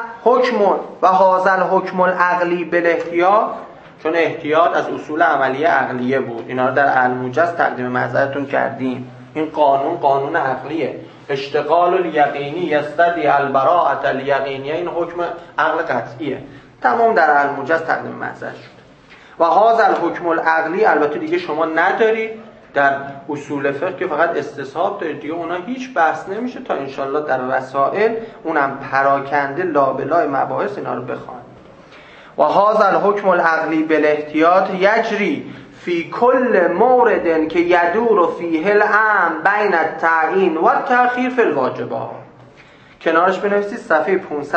الحکم العقلی بالاحتیاط. چون احتیاط از اصول عملیه عقلیه بود، اینا رو در الموجز تقدیم معذرتون کردیم. این قانون عقلیه. اشتغال الیقینی یستدعی البراءة الیقینیه، این حکم عقل قطعیه. تمام در الموجز تقدیم معذرت شد. و هذا الحکم العقلی البته دیگه شما ندارید در اصول فقه که فقط استصحاب دارید دیگه، اونا هیچ بحث نمیشه تا انشالله در رسائل اونم پراکنده لابلای مباحث اینا رو بخوانید. و هذا الحکم العقلی بالاحتیاط یجری فی کل مورد که یدور فیه الامر بین التعیین و التأخیر فی الواجبات. کنارش بنویسید صفحه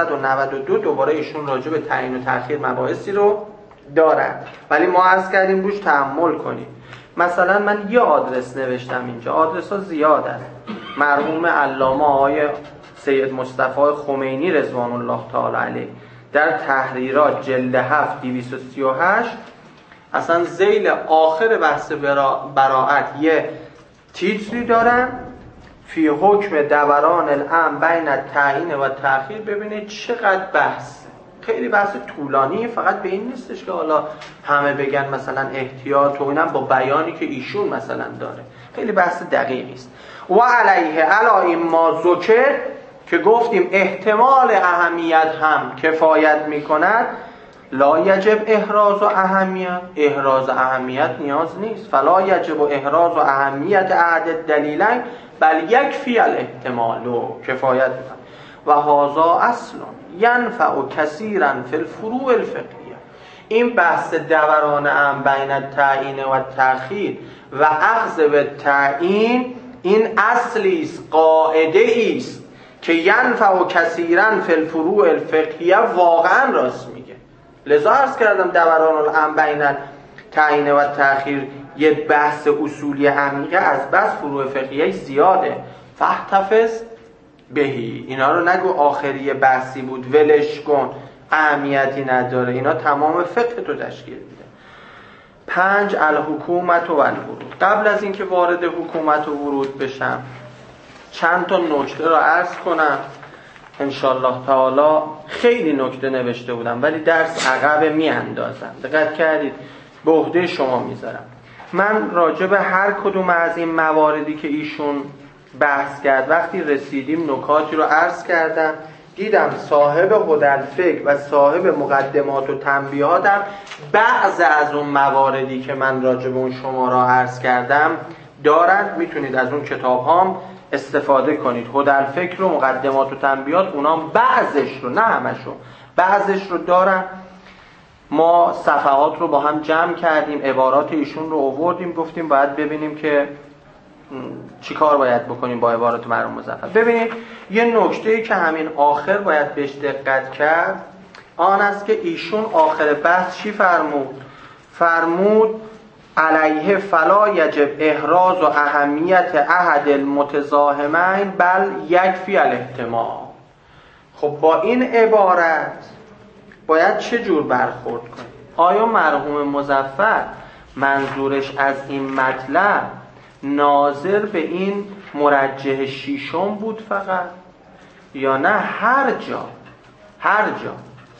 592. دوباره ایشون راجع به تعیین و تأخیر مباحثی رو دارد، ولی ما عرض کردیم روش تأمل کنید. مثلا من یه آدرس نوشتم اینجا، آدرس ها زیاد است. مرحوم علامه آقای سید مصطفی خمینی رضوان الله تعالی علیه در تحریرات جلد 7 238 اصلا ذیل آخر بحث براءت یه تیتری دارن فی حکم دوران الامر بین التعیین و تأخیر. ببینید چقدر بحث، خیلی بحث طولانی، فقط به این نیستش که حالا همه بگن مثلا احتیاط و اینم با بیانی که ایشون مثلا داره، خیلی بحث دقیقی است. و علیه علی ما ذکر که گفتیم احتمال اهمیت هم کفایت میکند، لا یجب احراز و اهمیت، احراز اهمیت نیاز نیست. فلا یجب احراز و اهمیت احد دلیلین بل یکفی الاحتمال و کفایت میکند. و هذا اصل ینفع کثیرا فی الفروع الفقهیه. این بحث دوران امر بین التعیین و تأخیر و اخذ به تعیین، این اصلی است، قاعده است که ینفع کثیرا فی الفروع الفقهیه، واقعا راست میگه. لذا عرض کردم دوران الامر بین التعیین و تأخیر یه بحث اصولی عمیقه، از بس فروع فقهیه زیاده. فاحتفظ بهی، اینا رو نگو آخری بحثی بود ولش کن اهمیتی نداره، اینا تمام فقه تو تشکیل میده. 5 الحکومت و الورود. قبل از اینکه وارد حکومت و ورود بشم چند تا نکته رو عرض کنم انشالله تعالی. خیلی نکته نوشته بودم ولی درس عقب میاندازم، دقت کردید، به عهده شما میذارم. من راجع به هر کدوم از این مواردی که ایشون بحث کرد وقتی رسیدیم نکاتی رو عرض کردم. دیدم صاحب هدالفکر و صاحب مقدمات و تنبیهاتم بعض از اون مواردی که من راجع به اون شما را عرض کردم دارند، میتونید از اون کتاب هام استفاده کنید. هدالفکر و مقدمات و تنبیهات اونام بعضش رو، نه همشو، بعضش رو دارن. ما صفحات رو با هم جمع کردیم، عبارات ایشون رو آوردیم، گفتیم باید ببینیم که چی کار باید بکنیم با عبارات مرحوم مظفر. ببینید یه نکته‌ای که همین آخر باید بهش دقت کرد آن است که ایشون آخر بحث چی فرمود علیه فلا یجب احراز و اهمیت احد المتزاحمین بل یکفی الاحتمال. خب با این عبارت باید چه جور برخورد کنیم؟ آیا مرحوم مظفر منظورش از این مطلب ناظر به این مرجح شیشم بود فقط، یا نه هر جا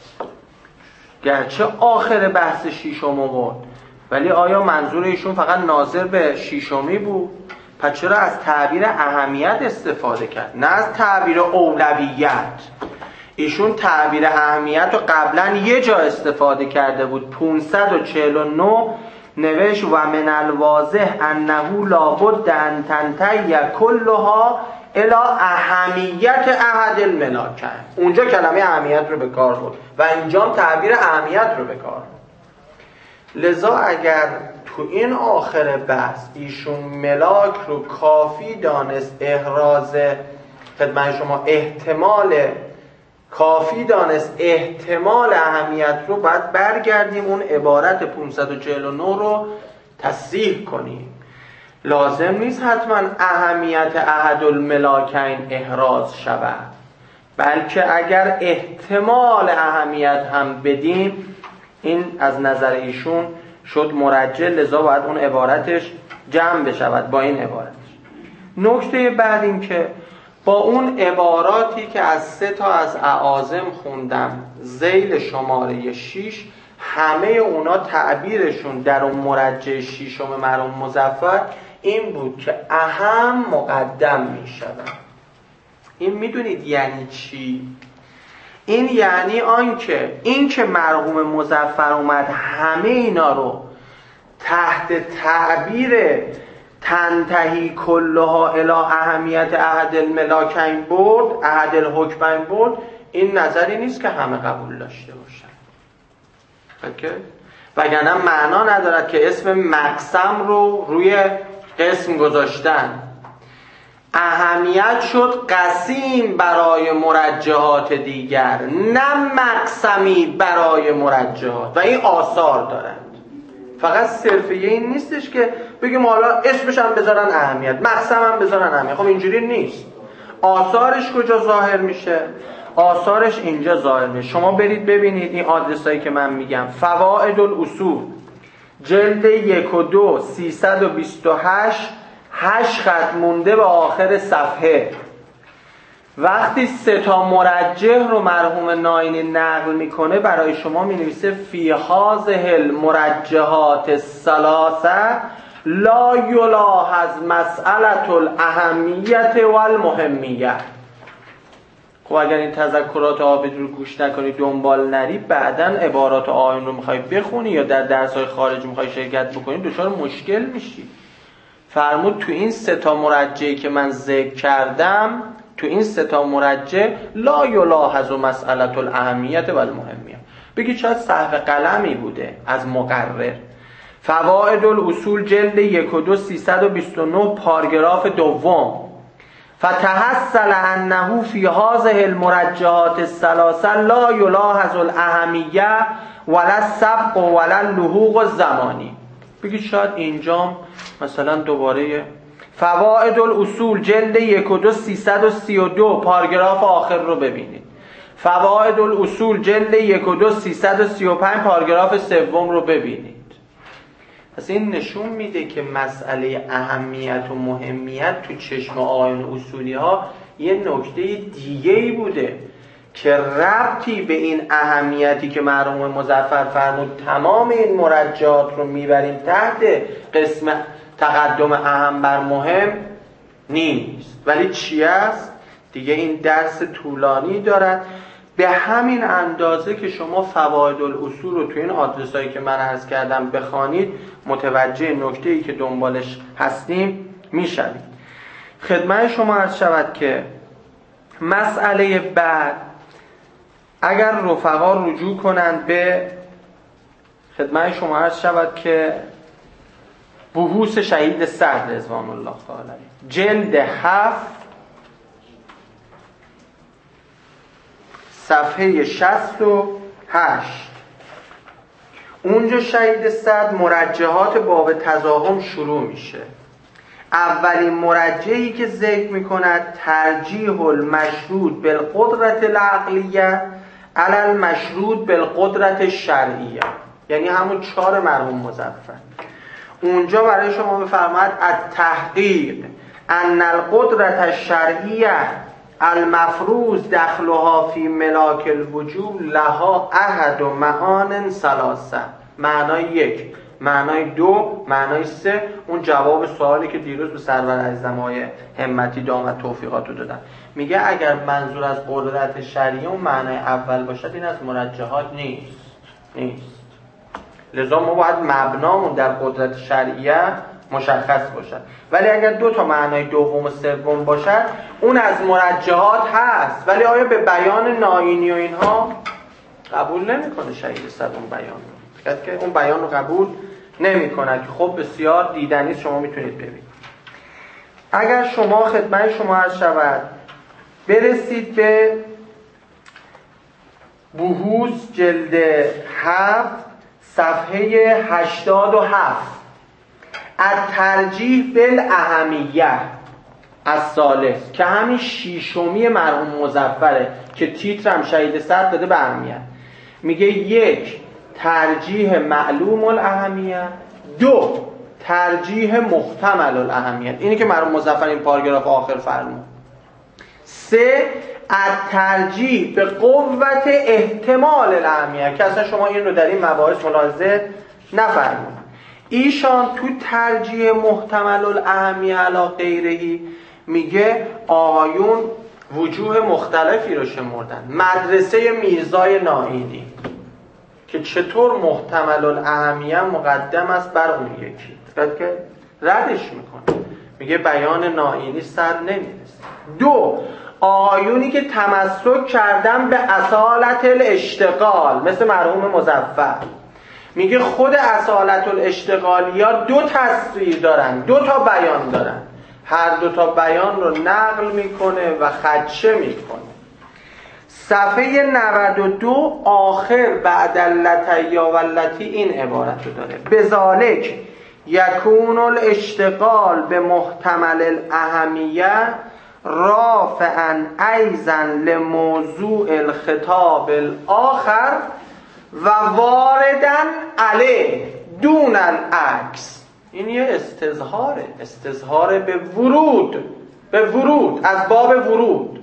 گرچه آخر بحث شیشم بود، ولی آیا منظور ایشون فقط ناظر به شیشمی بود؟ پس چرا از تعبیر اهمیت استفاده کرد نه از تعبیر اولویت؟ ایشون تعبیر اهمیت رو قبلا یه جا استفاده کرده بود، 549 نوشت و من الواضح انه لابد ان تنتهی کلها الی اهمیت احد الملاکین. اونجا کلمه اهمیت رو به کار برد و اینجا تعبیر اهمیت رو به کار برد. لذا اگر تو این آخر بحث ایشون ملاک رو کافی دانست احراز خدمت شما احتمال اهمیت رو، باید برگردیم اون عبارت 549 رو تصحیح کنیم. لازم نیست حتما اهمیت احد الملاکین احراز شود، بلکه اگر احتمال اهمیت هم بدیم این از نظر ایشون شد مرجح، لذا باید اون عبارتش جمع بشود با این عبارتش. نکته بعد این که با اون عباراتی که از 3 تا از اعاظم خوندم ذیل شماره 6، همه اونا تعبیرشون در اون مرجع شیشم مرحوم مظفر این بود که اهم مقدم می شود. این میدونید یعنی چی؟ این یعنی این که مرحوم مظفر اومد همه اینا رو تحت تعبیر تنتهی کلها الی اهمیت احد الملاکین برد، احد الحکمین برد، این نظری نیست که همه قبول داشته باشن. وگرنه معنا ندارد که اسم مقسم رو روی قسم گذاشتن. اهمیت شد قسیم برای مرجحات دیگر، نه مقسمی برای مرجحات، و این آثار دارند. فقط صرفه این نیستش که بگیم حالا اسمش هم بذارن اهمیت، مقسم هم بذارن اهمیت. خب اینجوری نیست. آثارش کجا ظاهر میشه؟ آثارش اینجا ظاهر میشه. شما برید ببینید این آدرسایی که من میگم، فوائد الاصول جلد 1 و 2 328 8 خط مونده به آخر صفحه. وقتی 3 تا مرجح رو مرحوم ناینی نقل میکنه برای شما مینویسه فی هذه المرجحات الثلاثه لا یلاحظ مسئله الاهمیت و المهمیت. خب اگر این تذکرات عابد رو گوش نکنی، دنبال نری، بعداً عبارات آیین رو میخوای بخونی یا در درس‌های خارجی میخوای شرکت بکنی، دچار مشکل میشی. فرمود تو این 3 تا مرجحی که من ذکر کردم، تو این 3 تا مرجح لا یلاحظ مسئله الاهمیت و المهمیت. بگی شاید سهو قلمی بوده از مقرر. فوائد الاصول جلد 1 و 2 329 پاراگراف دوم. فتحصل انه فی هذه المرجحات الثلاثه لا یلاحظ الاهمیه ولا السبق ولا اللحوق الزمانی. بگید شاید اینجام مثلا دوباره فوائد الاصول جلد 1 و 2 332 پاراگراف آخر رو ببینید. فوائد الاصول جلد 1 و 2 335 پاراگراف سوم رو ببینید. پس این نشون میده که مسئله اهمیت و مهمیت تو چشم آیین اصولی ها یه نکته دیگه‌ای بوده که ربطی به این اهمیتی که مرحوم مظفر فرمود تمام این مرجحات رو میبریم تحت قسم تقدم اهم بر مهم نیست. ولی چی است؟ دیگه این درس طولانی دارد. به همین اندازه که شما فوائد الاصول رو تو این آدرسایی که من عرض کردم بخوانید، متوجه نکته‌ای که دنبالش هستیم میشوید. خدمت شما عرض شود که مسئله بعد اگر رفقا رجوع کنند به خدمت شما عرض شود که بحوث شهید سعد رضوان الله تعالی، جلد 7 صفحه 68. اونجا شهید سعد مرجحات باب تزاحم شروع میشه. اولین مرجحی که ذکر میکند ترجیح المشروط بالقدرت العقلیه علی المشروط بالقدرت الشرعیه، یعنی همون 4 مرحوم مظفر. اونجا برای شما بفرماید التحقیق ان القدرت الشرعیه المفروض دخلها فی ملاک الوجوب لها احد و معان ثلاثه. معنای 1، معنای 2، معنای 3. اون جواب سوالی که دیروز به سرور عزیزمای همتی دامت توفیقات رو دادن. میگه اگر منظور از قدرت شرعیه اون معنای اول باشد این از مرجحات نیست. لذا ما باید مبنامون در قدرت شرعیه مشخص باشد. ولی اگر 2 تا معنای دوم و سوم باشد اون از مرجحات هست. ولی آیا به بیان ناینی و اینها قبول نمیکنه شهید صد اون بیان رو؟ که اون بیان رو قبول نمیکنه که خب بسیار دیدنی، شما میتونید ببینید. اگر شما خدمت شما عرض شود برسید به بحوث جلد 7 صفحه 87 الترجیح بالاهمیه الثالث که همین 6می مرحوم مظفره که تیترم شهید صد داده به اهمیت، میگه 1 ترجیح معلوم الاهمیه، 2 ترجیح محتمل الاهمیت، اینی که مرحوم مظفر این پاراگراف آخر فرمود، 3 الترجیح به قوت احتمال الاهمیه که اصلا شما این رو در این مباحث ملاحظه نفرمودید. ایشان تو ترجیح محتمل الاهمیه علی غیرهی میگه آقایون وجوه مختلفی رو شمردن. مدرسه میرزای نائینی که چطور محتمل الاهمیه مقدم است بر اون یکی، که ردش میکنه، میگه بیان نائینی سر نمیرسه. 2 آقایونی که تمسک کردن به اصالت الاشتغال مثل مرحوم مظفر، میگه خود اصالت الاشتغالیا 2 تصویر دارن، 2 تا بیان دارن، هر 2 تا بیان رو نقل میکنه و خدشه میکنه. صفحه 92 آخر بعد اللتی و اللتی این عبارت رو داره: بذالک یکون الاشتغال به محتمل الاهمیه رافعا ایضا لموضوع الخطاب الاخر و واردن علیه دون العکس. این یه استظهاره به ورود از باب ورود.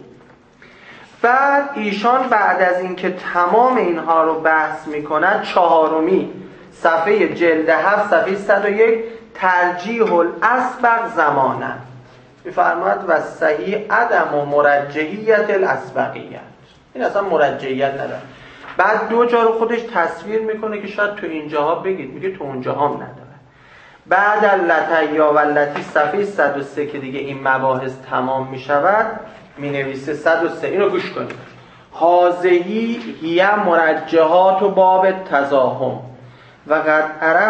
بعد ایشان بعد از اینکه تمام اینها رو بحث میکنن 4می صفحه جلد 7 صفحه 101 ترجیح الاسبق زمانا میفرماید و صحیح عدم و مرجحیت الاسبقیت. این اصلا مرجحیت نداره. بعد 2 جا رو خودش تصویر میکنه که شاید تو اینجاها بگید، میگه تو اونجاها هم نداره. بعد اللتیا و اللتی صفحه 103 که دیگه این مباحث تمام میشود مینویسه 103. اینو گوش کنید: هازهی هی مرجحات و باب تزاحم و قد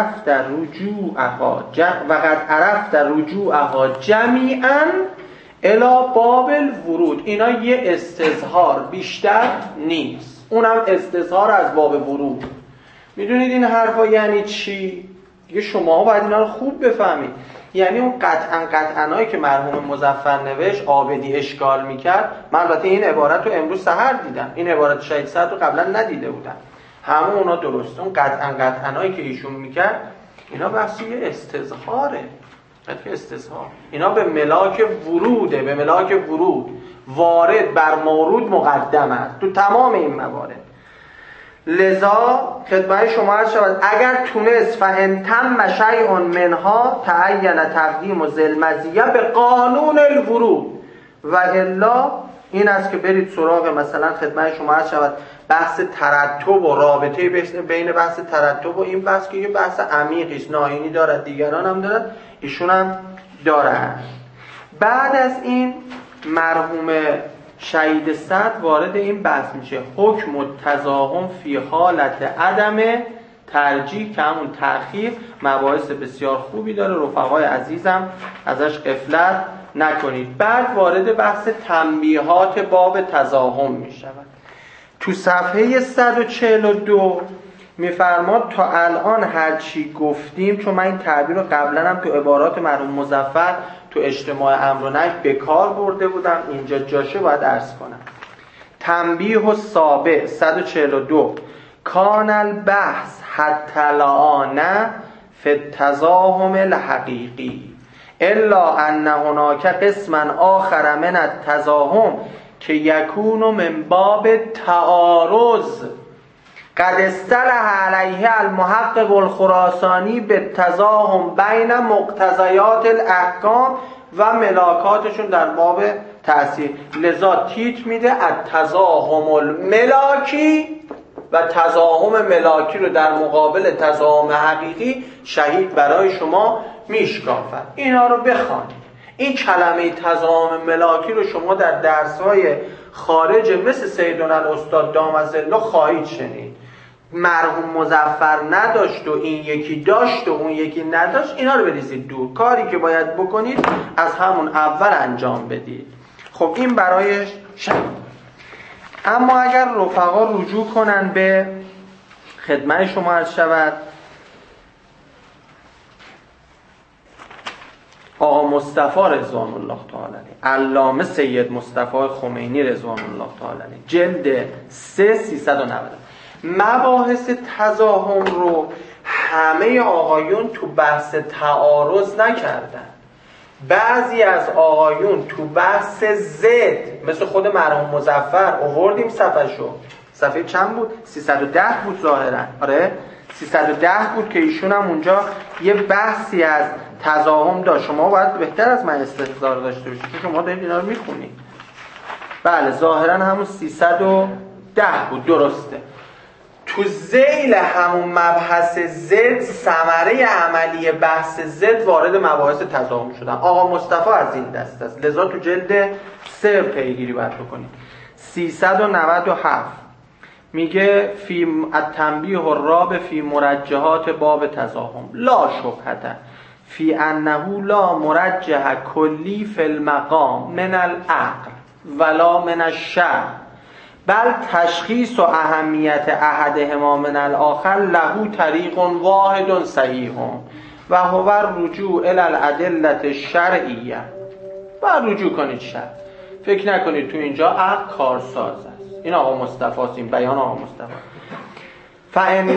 عرفت رجوعها جمیعا الی باب الورود. اینا یه استظهار بیشتر نیست، اونم استظهار از باب ورود. میدونید این حرفا یعنی چی؟ دیگه شما باید اینا رو خوب بفهمید. یعنی اون قطعنایی که مرحوم مظفر نوشت عابدی اشکال میکرد، من البته این عبارت رو امروز سحر دیدم، این عبارت شهید صد رو قبلا ندیده بودم، همه اونا درسته. اون قطعنایی که ایشون میکرد اینا بحثی استظهاره، استظهار. اینا به ملاک وروده، به ملاک ورود، وارد بر مورود مقدم است تو تمام این موارد. لذا خدمت شما عرض شود اگر تونست فان تم شیء منها تعین تقدیم ذلمزیه به قانون الورود و الا این است که برید سراغ مثلا خدمت شما عرض شود بحث ترتب و رابطه بین بحث ترتب و این بحث که یه بحث عمیقی است، ناینی دارد، دیگران هم دارد، ایشون هم دارد. بعد از این مرحوم شهید صد وارد این بحث میشه: حکم التزاحم فی حالت عدم ترجیح که همون تأخیر مباحث بسیار خوبی داره، رفقای عزیزم ازش غفلت نکنید. بعد وارد بحث تنبیهات باب تزاحم می شود. تو صفحه 142 میفرماد تا الان هر چی گفتیم، چون من این تعبیر رو قبلا هم تو عبارات مرحوم مظفر تو اجتماع امر و نهی به کار برده بودم، اینجا جاشه باید عرض کنم. تنبیه و سابع 142 کان البحث حتی الآن فی التزاحم الحقیقی الا ان هناک قسما آخر من التزاحم که یکون من باب تعارض قد اصطلح علیه المحقق الخراسانی به تزاحم بین مقتضیات الاحکام و ملاکاتشون در باب تأثیر. لذا تیتر میده التزاحم الملاکی و تزاحم ملاکی رو در مقابل تزاحم حقیقی شهید برای شما میشکافد. اینا رو بخوانید. این کلمه تزاحم ملاکی رو شما در درس‌های خارج مثل سیدنا الاستاد دامظله خواهید شنید. مرحوم مظفر نداشت و این یکی داشت و اون یکی نداشت، اینا رو بریزید دور. کاری که باید بکنید از همون اول انجام بدید. خب این برای شهید. اما اگر رفقا رجوع کنن به خدمت شما عرض شود، آقا مصطفی رضوان الله تعالی علیه، علامه سید مصطفی خمینی رضوان الله تعالی علیه، جلد 3 390 مباحث تزاحم رو همه آقایون تو بحث تعارض نکردن. بعضی از آقایون تو بحث ضد مثل خود مرحوم مظفر آوردیم صفحه چند بود؟ 310 بود ظاهرا. آره 310 بود که ایشون هم اونجا یه بحثی از تزاحم داشت. شما باید بهتر از من استحضار داشته باشید چون شما دارید اینا رو میخونید. بله ظاهرا همون 310 بود، درسته. تو ذیل همون مبحث ضد ثمره عملی بحث ضد وارد مباحث تزاحم شدن. آقا مصطفی از این دست است، لذا تو جلد 3 پیگیری باید بکنید. 397 میگه فی التنبیه الرابع فی مرجحات باب تزاحم لا شبهه فی انه لا مرجح کلی فی المقام من العقل ولا من الشرع بل تشخیص و اهمیت احدهما من الاخر له طریق واحد صحیح و هو رجوع الی الادله الشرعیه. و رجوع کنید شرع. فکر نکنید تو اینجا عقل کارساز است. این آقا مصطفی است، این بیان آقا مصطفی. فان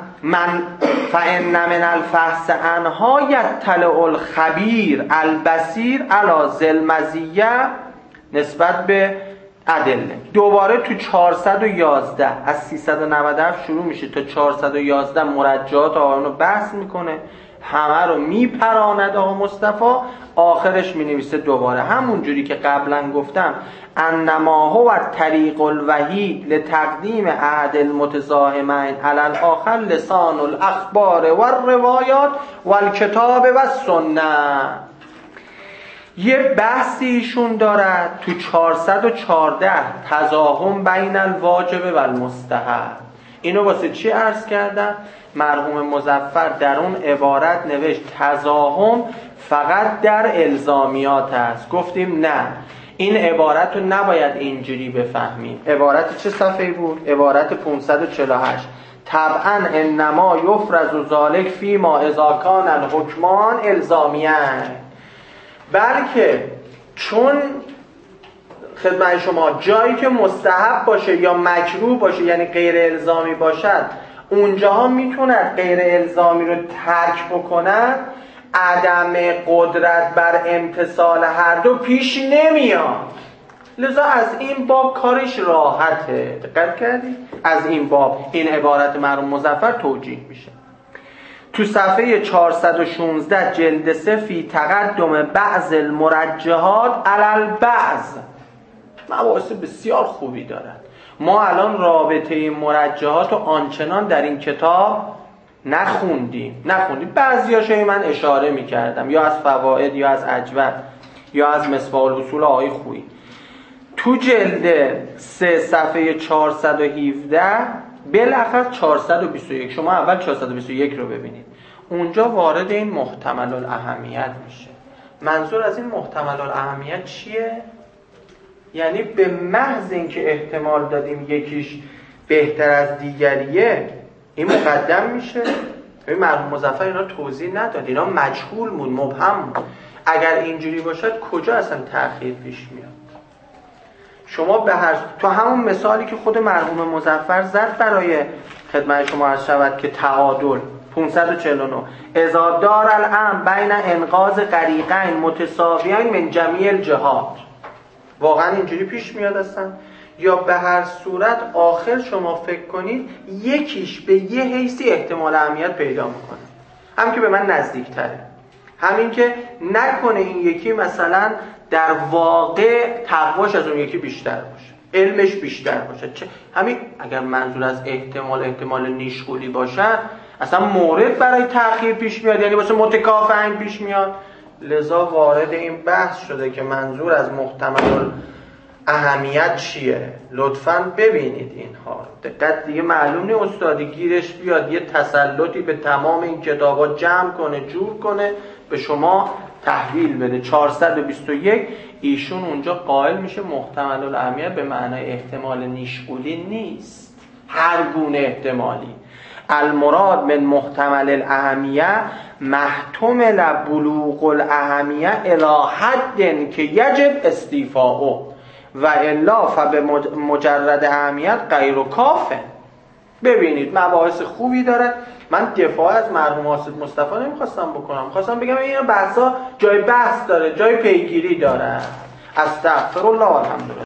من الفحص عنها یطلع الخبیر البصیر علی ذل مزیه نسبت به ادله. دوباره تو 411 از 397 شروع میشه تا 411 مرجعات آقایون رو بحث میکنه، همه رو میپراند آقا مصطفی. آخرش مینویسه دوباره همون جوری که قبلا گفتم انما هو طریق الوحید لتقدیم احد المتزاحمین علی الاخر لسان الاخبار و الروایات و الکتاب و السنه. یه بحثی ایشون دارد تو 414 تزاحم بین الواجب و المستحب. اینو واسه چی عرض کردم؟ مرحوم مظفر در اون عبارت نوشت تزاحم فقط در الزامیات است. گفتیم نه، این عبارت رو نباید اینجوری بفهمیم. عبارت چه صفحه‌ای بود؟ عبارت 548. طبعا انما یفرض ذلک فی ما اذا کان الحکمان الزامیان. بلکه چون خدمت شما جایی که مستحب باشه یا مکروه باشه یعنی غیر الزامی باشد، اونجاها میتونن غیر الزامی رو ترک بکنن، عدم قدرت بر امتثال هر دو پیش نمیاد. لذا از این باب کارش راحته. دقت کردید؟ از این باب این عبارت مرحوم مظفر توجیه میشه. تو صفحه 416 جلد 3 فی تقدم بعض المرجحات علی البعض مباحث بسیار خوبی دارد. ما الان رابطه مرجحات رو آنچنان در این کتاب نخوندیم. بعضیاشو من اشاره میکردم یا از فواید یا از اجود یا از مصباح الاصول آقای خویی. تو جلد 3 صفحه 417 بالاخره 421. شما اول 421 رو ببینید، اونجا وارد این محتمل الاهمیت میشه. منظور از این محتمل الاهمیت چیه؟ یعنی به محض اینکه احتمال دادیم یکیش بهتر از دیگریه، این مقدم میشه. این مرحوم مظفر اینا توضیح نداد، اینا مجهول بود، مبهم بود. اگر اینجوری باشد کجا اصلا تأخیر پیش میاد؟ شما تو همون مثالی که خود مرحوم مظفر زد برای خدمت شما عرض شود که تعادل 549 اذا دار الامر بین انقاذ غریقین متساویین من جمیع الجهات، واقعا اینجوری پیش میاد اصلا؟ یا به هر صورت آخر شما فکر کنید یکیش به یه حیثی احتمال اهمیت پیدا میکنه، هم که به من نزدیکتره، همین که نکنه این یکی مثلا در واقع تقواش از اون یکی بیشتر باشه، علمش بیشتر باشه. همین اگر منظور از احتمال نیشخولی باشه اصلا مورد برای تأخیر پیش میاد، یعنی واسه متکافئین پیش میاد. لذا وارد این بحث شده که منظور از محتمل اهمیت چیه. لطفاً ببینید اینها دقت، دیگه معلوم نیست استادی گیرش بیاد یه تسلطی به تمام این کتابا جمع کنه، جور کنه، به شما تحویل بده. 421 ایشون اونجا قائل میشه محتمل الاهمیت به معنای احتمال نیشغولی نیست، هر گونه احتمالی. المراد من محتمل الاهمیه محتمل بلوغ الاهمیه الی حد که یجب استیفاؤه و الا فبه مجرد اهمیت غیر و کافه. ببینید مباحث خوبی داره. من دفاع از مرحوم حاسد مصطفی نمیخواستم بکنم، خواستم بگم این بحثا جای بحث داره، جای پیگیری داره. استغفر الله والحمد لله.